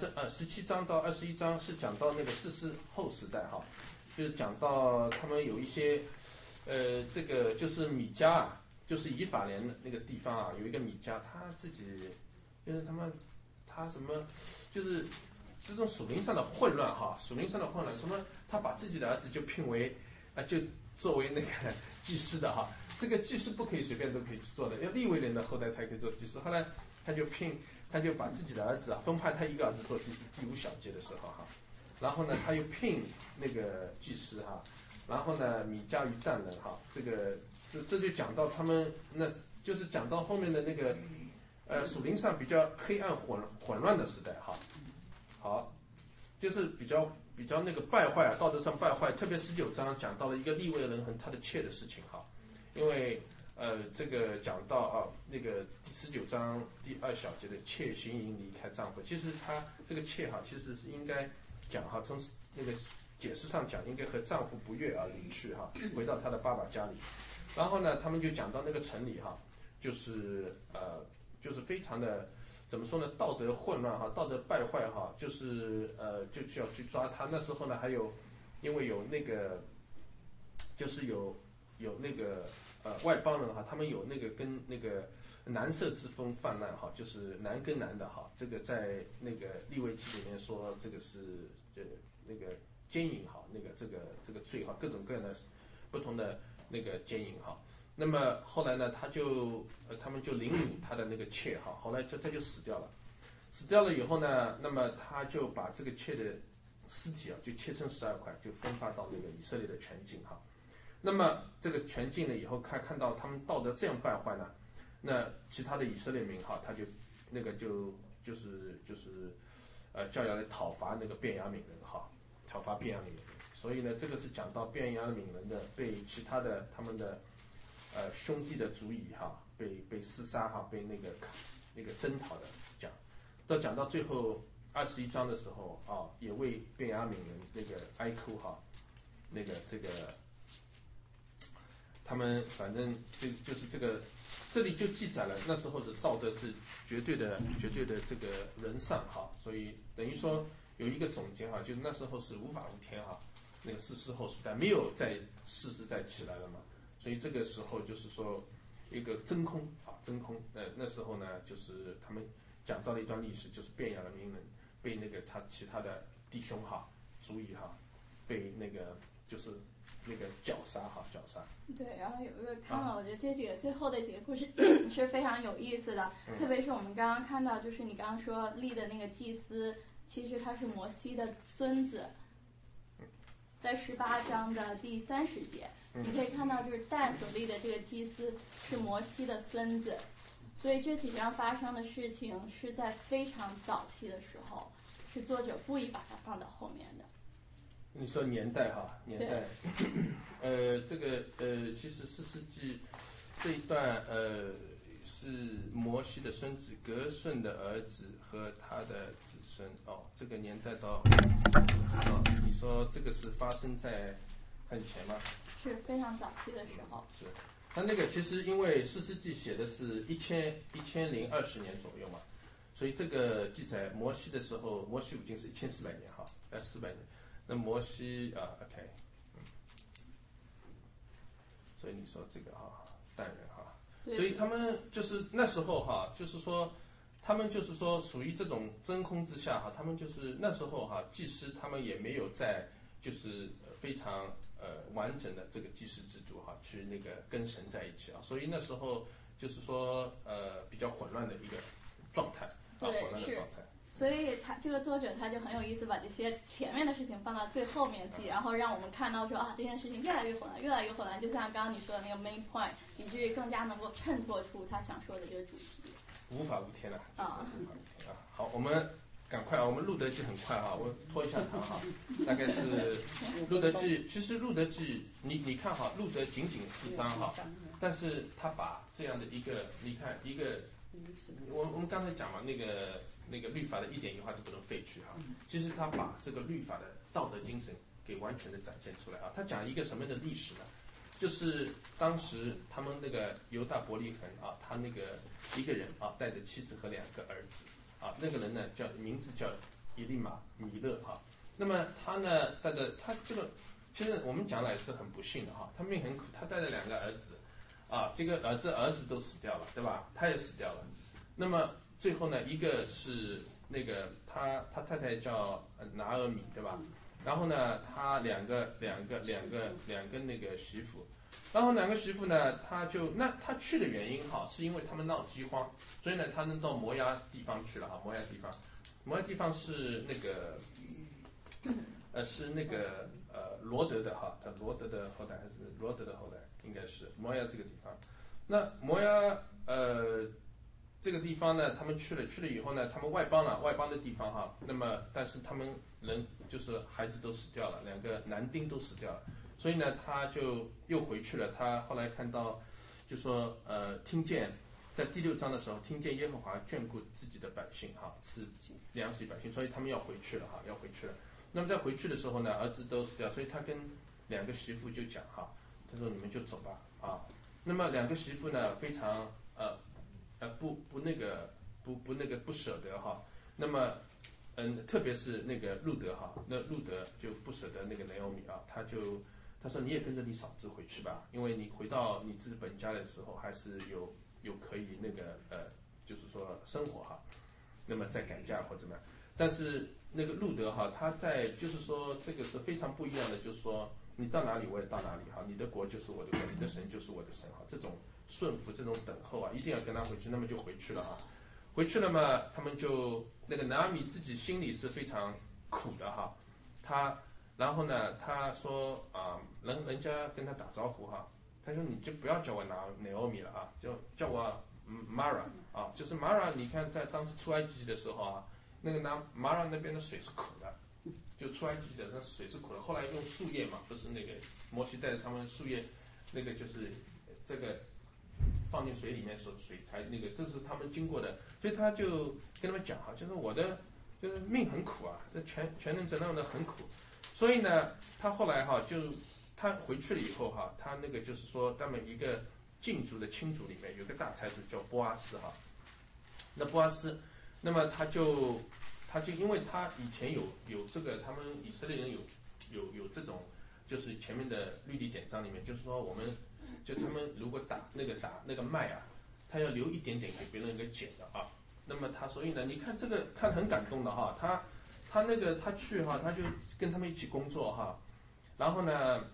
，17章到21章是讲到那个士师后时代哈，就是讲到他们有一些这个就是米迦啊，就是以法莲那个地方啊，有一个米迦，他自己就是他什么就是这种属灵上的混乱哈，属灵上的混乱，什么他把自己的儿子就聘为就作为那个祭司的哈。这个祭司不可以随便都可以去做的，要利未人的后代才可以做祭司。后来他就把自己的儿子分派他一个儿子做祭司，第5小节的时候哈，然后呢他又聘那个祭司哈，然后呢米迦与但人哈，这就讲到他们那就是讲到后面的那个属灵上比较黑暗混乱的时代哈，好，就是比较那个败坏啊，道德上败坏，特别19章讲到了一个利未人和他的妾的事情哈。因为这个讲到那个第19章第2小节的妾行淫离开丈夫，其实他这个妾哈，其实是应该讲哈，从那个解释上讲，应该和丈夫不悦而离去哈，回到他的爸爸家里。然后呢，他们就讲到那个城里哈，就是非常的怎么说呢，道德混乱哈，道德败坏哈，就是就需要去抓他。那时候呢，还有因为有那个就是有那个外邦人哈，他们有那个跟那个男色之风泛滥哈，就是男跟男的哈，这个在那个利未记里面说这个是那个奸淫哈，那个这个罪哈，各种各样的不同的那个奸淫哈。那么后来呢，他们就凌辱他的那个妾哈，后来他就死掉了。死掉了以后呢，那么他就把这个妾的尸体就切成12块，就分发到那个以色列的全境哈。那么这个全境了以后，看到他们道德这样败坏呢，那其他的以色列民哈，他就那个就是叫要来讨伐那个便雅悯人哈，讨伐便雅悯人。所以呢，这个是讲到便雅悯人的被其他的他们的兄弟的族裔哈，被厮杀哈，被那个征讨的讲，讲到最后21章的时候也为便雅悯人那个哀哭哈，那个这个。他们反正就是这里就记载了那时候的道德是绝对的这个人上哈，所以等于说有一个总结哈，就是那时候是无法无天哈，那个士师后时代没有士师再起来了嘛，所以这个时候就是说一个真空那时候呢就是他们讲到了一段历史，就是便雅的名人被那个他其他的弟兄哈族裔哈被那个就是那个绞杀。 对，然后有一个看了，我觉得这几个最后的几个故事是非常有意思的，特别是我们刚刚看到，就是你刚刚说立的那个祭司，其实他是摩西的孙子，在18章的第30节，你可以看到就是但所立的这个祭司是摩西的孙子，所以这几章发生的事情是在非常早期的时候，是作者故意把它放到后面的。 你说年代年代，这个其实4世纪这一段是摩西的孙子格顺的儿子和他的子孙这个年代到你说这个是发生在很前吗？ 是非常早期的时候。 是，他那个其实因为4世纪写的是1020年左右嘛，所以这个记载摩西的时候，摩西五经是1400年400年。那摩西OK，所以你说这个但人所以他们就是那时候就是说他们就是说属于这种真空之下他们就是那时候祭司他们也没有在就是非常完整的这个祭司制度去那个跟神在一起所以那时候就是说比较混乱的一个状态混乱的状态。 所以他这个作者他就很有意思，把这些前面的事情放到最后面记，然后让我们看到说这件事情越来越混乱，就像刚刚你说的那个 main point， 以至于更加能够衬托出他想说的这个主题。 无法无天了，好，我们赶快我们路德记很快我拖一下堂大概是路德记，其实路德记你看路德仅4章但是他把这样的一个你看一个我们刚才讲嘛那个律法的一点一画都不能废去其实他把这个律法的道德精神给完全的展现出来他讲一个什么样的历史呢？就是当时他们那个犹大伯利恒他那个一个人带着妻子和2个儿子那个人呢名字叫以利马米勒那么他呢带着他这个其实我们讲来是很不幸的他命很苦，他带着2个儿子这个儿子都死掉了对吧？他也死掉了。那么最后呢，一个是那个他太太叫拿俄米对吧？然后呢，他两个那个媳妇，然后2个媳妇呢，他去的原因是因为他们闹饥荒，所以呢，他们到摩押地方去了摩押地方是那个罗德的罗德的后代还是罗德的后代，应该是摩押这个地方。那摩押这个地方呢，他们去了以后呢，他们外邦的地方那么但是他们人就是孩子都死掉了，2个男丁都死掉了，所以呢他就又回去了。他后来看到就说听见在第6章的时候，听见耶和华眷顾自己的百姓赐粮食给百姓，所以他们要回去了那么在回去的时候呢，儿子都死掉，所以他跟2个媳妇就讲他说你们就走吧那么2个媳妇呢非常不舍得那么特别是那个路德那路德就不舍得那个拿俄米他说你也跟着你嫂子回去吧，因为你回到你自己本家的时候还是有可以那个就是说生活那么再改嫁或怎么样。但是那个路德他在就是说这个是非常不一样的，就是说你到哪里我也到哪里你的国就是我的国，你的神就是我的神这种顺服这种等候一定要跟他回去。那么就回去了回去了嘛，他们就那个拿俄米自己心里是非常苦的然后呢他说人家跟他打招呼他说你就不要叫我拿俄米了就叫我 Mara 就是 Mara。 你看在当时出埃及的时候那个Mara 那边的水是苦的，就出埃及的那水是苦的，后来用树叶嘛，不是那个摩西带着他们树叶那个就是这个放进水里面水才那个，这是他们经过的。所以他就跟他们讲就是我的就是命很苦这全能者那样的很苦。所以呢他后来就他回去了以后他那个就是说他们一个禁族的亲族里面有个大财主叫波阿斯那波阿斯那么他就因为他以前有这个他们以色列人有这种就是前面的律例典章里面就是说我们就他们如果打那个麦他要留一点点给别人给捡的那么他所以呢你看这个看很感动的他那个他去他就跟他们一起工作然后呢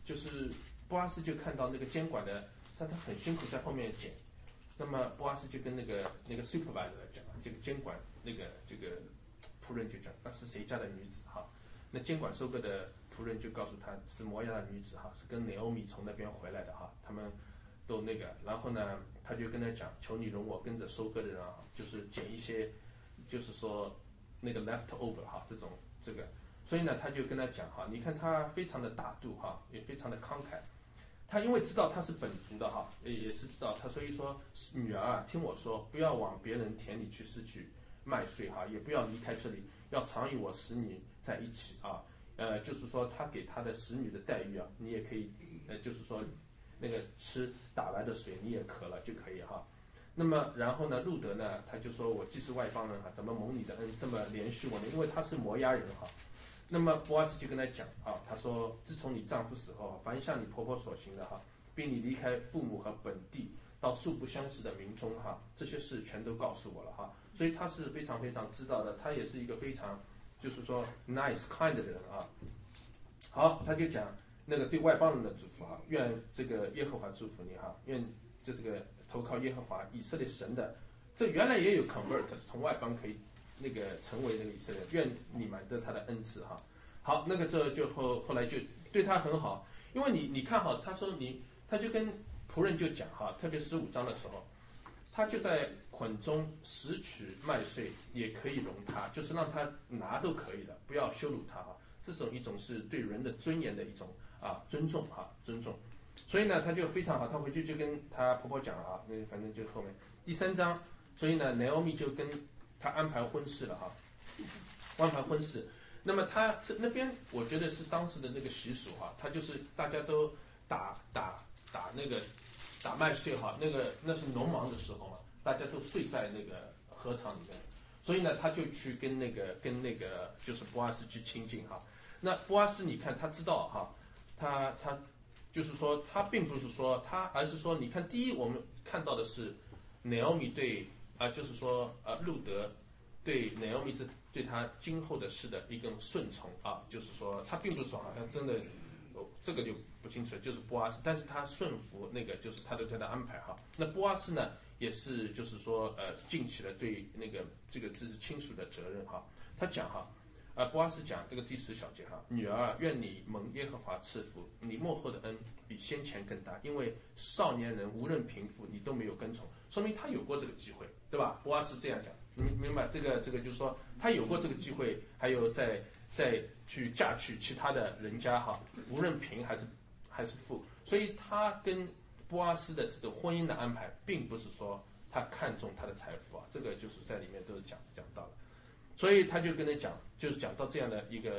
就是波阿斯就看到那个监管的，他很辛苦在后面捡，那么波阿斯就跟那个 supervisor 讲，这个监管这个仆人就讲，那是谁家的女子哈？那监管收割的仆人就告诉他是摩押的女子哈，是跟 Naomi 从那边回来的哈，他们都那个，然后呢，他就跟他讲，求你容我跟着收割的人啊，就是捡一些，就是说那个 leftover 哈，这个，所以呢，他就跟他讲哈，你看他非常的大度哈，也非常的慷慨，他因为知道他是本族的哈，也是知道他，所以说女儿啊，听我说，不要往别人田里去拾取麦穗哈，也不要离开这里，要常与我使女在一起啊。就是说他给他的使女的待遇啊，你也可以，就是说那个吃打来的水你也渴了就可以哈。那么然后呢，路德呢，他就说我既是外邦人哈，怎么蒙你的恩这么怜恤我呢？因为他是摩押人哈。那么波阿斯就跟他讲啊，他说自从你丈夫死后，凡向你婆婆所行的哈，并你离开父母和本地到素不相识的民中哈，这些事全都告诉我了哈。所以他是非常非常知道的，他也是一个非常就是说 nice kind 的人啊。好，他就讲那个对外邦人的祝福哈，愿这个耶和华祝福你哈，愿这个投靠耶和华以色列神的，这原来也有 convert 从外邦可以那个成为那个以色列，愿你满得他的恩赐哈。好，那个这就后来就对他很好，因为你看哈，他说他就跟仆人就讲哈，特别15章的时候，他就在捆中拾取麦穗，也可以容他，就是让他拿都可以的，不要羞辱他哈。这种一种是对人的尊严的一种尊重哈，尊重。所以呢，他就非常好，他回去就跟他婆婆讲啊，那反正就后面第3章，所以呢 ，Naomi 就跟他安排婚事了哈，安排婚事。那么他那边我觉得是当时的那个习俗哈，他就是大家都打那个打麦穗哈，那是农忙的时候嘛，大家都睡在那个禾场里面，所以呢，他就去跟那个就是波阿斯去亲近哈。那波阿斯你看他知道哈，他就是说他并不是说他，而是说你看第一我们看到的是 Naomi 对就是说路德对 Naomi 对他今后的事的一个顺从啊，就是说他并不是说好像真的这个就不清楚，就是波阿斯，但是他顺服那个就是他对他的安排哈。那波阿斯呢也是就是说尽起了对那个这是亲属的责任哈。他讲哈。波阿斯讲这个第10小节哈，女儿愿你蒙耶和华赐福，你末后的恩比先前更大，因为少年人无论贫富你都没有跟从，说明他有过这个机会，对吧？波阿斯这样讲，明白这个就是说他有过这个机会，还有再去嫁娶其他的人家哈，无论贫还是富，所以他跟波阿斯的这种婚姻的安排，并不是说他看重他的财富啊，这个就是在里面都是讲到了。所以他就跟他讲，就是讲到这样的一个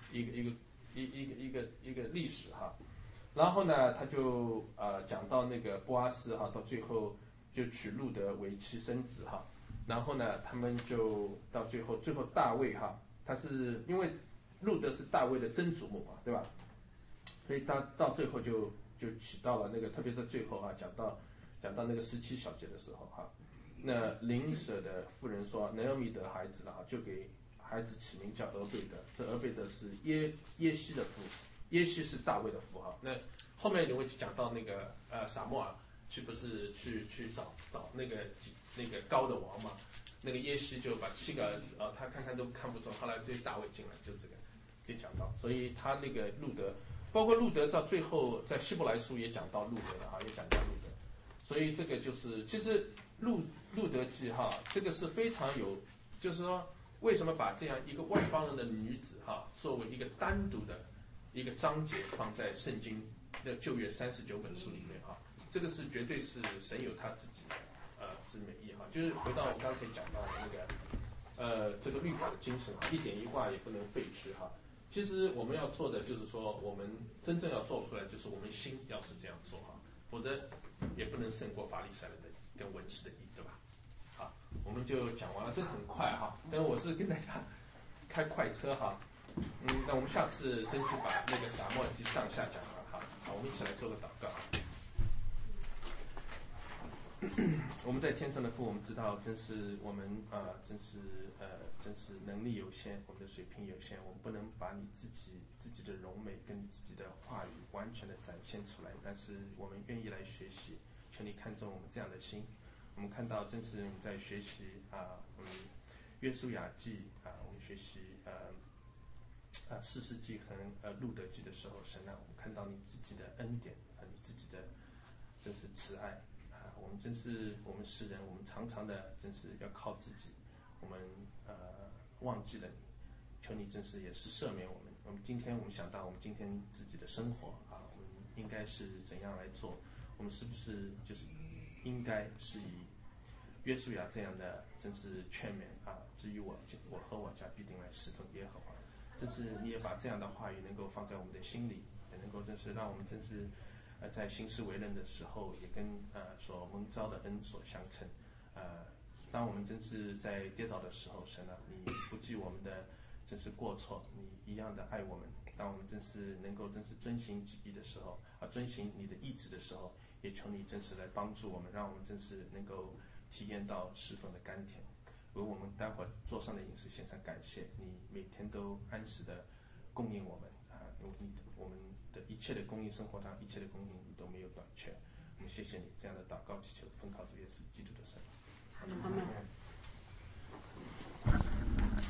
历史哈，然后呢，他就讲到那个波阿斯哈，到最后就娶路德为妻生子哈，然后呢，他们就到最后大卫哈，他是因为路德是大卫的曾祖母嘛，对吧？所以到最后就起到了那个，特别在最后啊，讲到那个17小节的时候哈。那邻舍的妇人说 Naomi 得孩子了哈，就给孩子起名叫俄贝德，这俄贝德是耶西的父，耶西是大卫的父哈。那后面你会讲到那个撒母耳不是去找那个高的王嘛，那个耶西就把7个儿子他看都看不中，后来对大卫进来就这个就讲到，所以他那个路德，包括路德到最后在希伯来书也讲到路德的哈，也讲到路德，所以这个就是其实路德记哈，这个是非常有，就是说为什么把这样一个外邦人的女子哈，作为一个单独的一个章节放在圣经的旧约39本书里面哈，这个是绝对是神有他自己的之美意哈，就是回到我刚才讲到的那个这个律法的精神哈，一点一画也不能废去哈。其实我们要做的就是说，我们真正要做出来，就是我们心要是这样做哈，否则也不能胜过法利赛人的跟文士的义，对吧？好，我们就讲完了，这很快哈，但我是跟大家开快车哈。那我们下次争取把那个撒母耳记上下讲完哈。好，我们一起来做个祷告。 我们在天上的父，我们知道，真是我们真是能力有限，我们的水平有限，我们不能把你自己的荣美跟你自己的话语完全的展现出来。但是我们愿意来学习，求你看重我们这样的心。我们看到，正是我们在学习约书亚记我们学习士师记和路德记的时候，神啊，我们看到你自己的恩典和你自己的真是慈爱。我们真是我们世人，我们常常的真是要靠自己，我们忘记了你，求你真是也是赦免我们。我们今天我们想到我们今天自己的生活我们应该是怎样来做？我们是不是就是应该是以约书亚这样的真是劝勉至于我和我家必定来侍奉耶和华。真是你也把这样的话语能够放在我们的心里，也能够真是让我们真是在行事为人的时候，也跟所蒙召的恩所相称。当我们真是在跌倒的时候，神啊，你不记我们的真是过错，你一样的爱我们。当我们真是能够真是遵行己意的时候遵行你的意志的时候，也求你真是来帮助我们，让我们真是能够体验到侍奉的甘甜。为我们待会儿桌上的饮食献上感谢，你每天都按时的供应我们我们的一切的供应，生活上一切的供应你都没有短缺。我们谢谢你这样的祷告祈求，奉靠主耶稣基督的圣名。 阿们。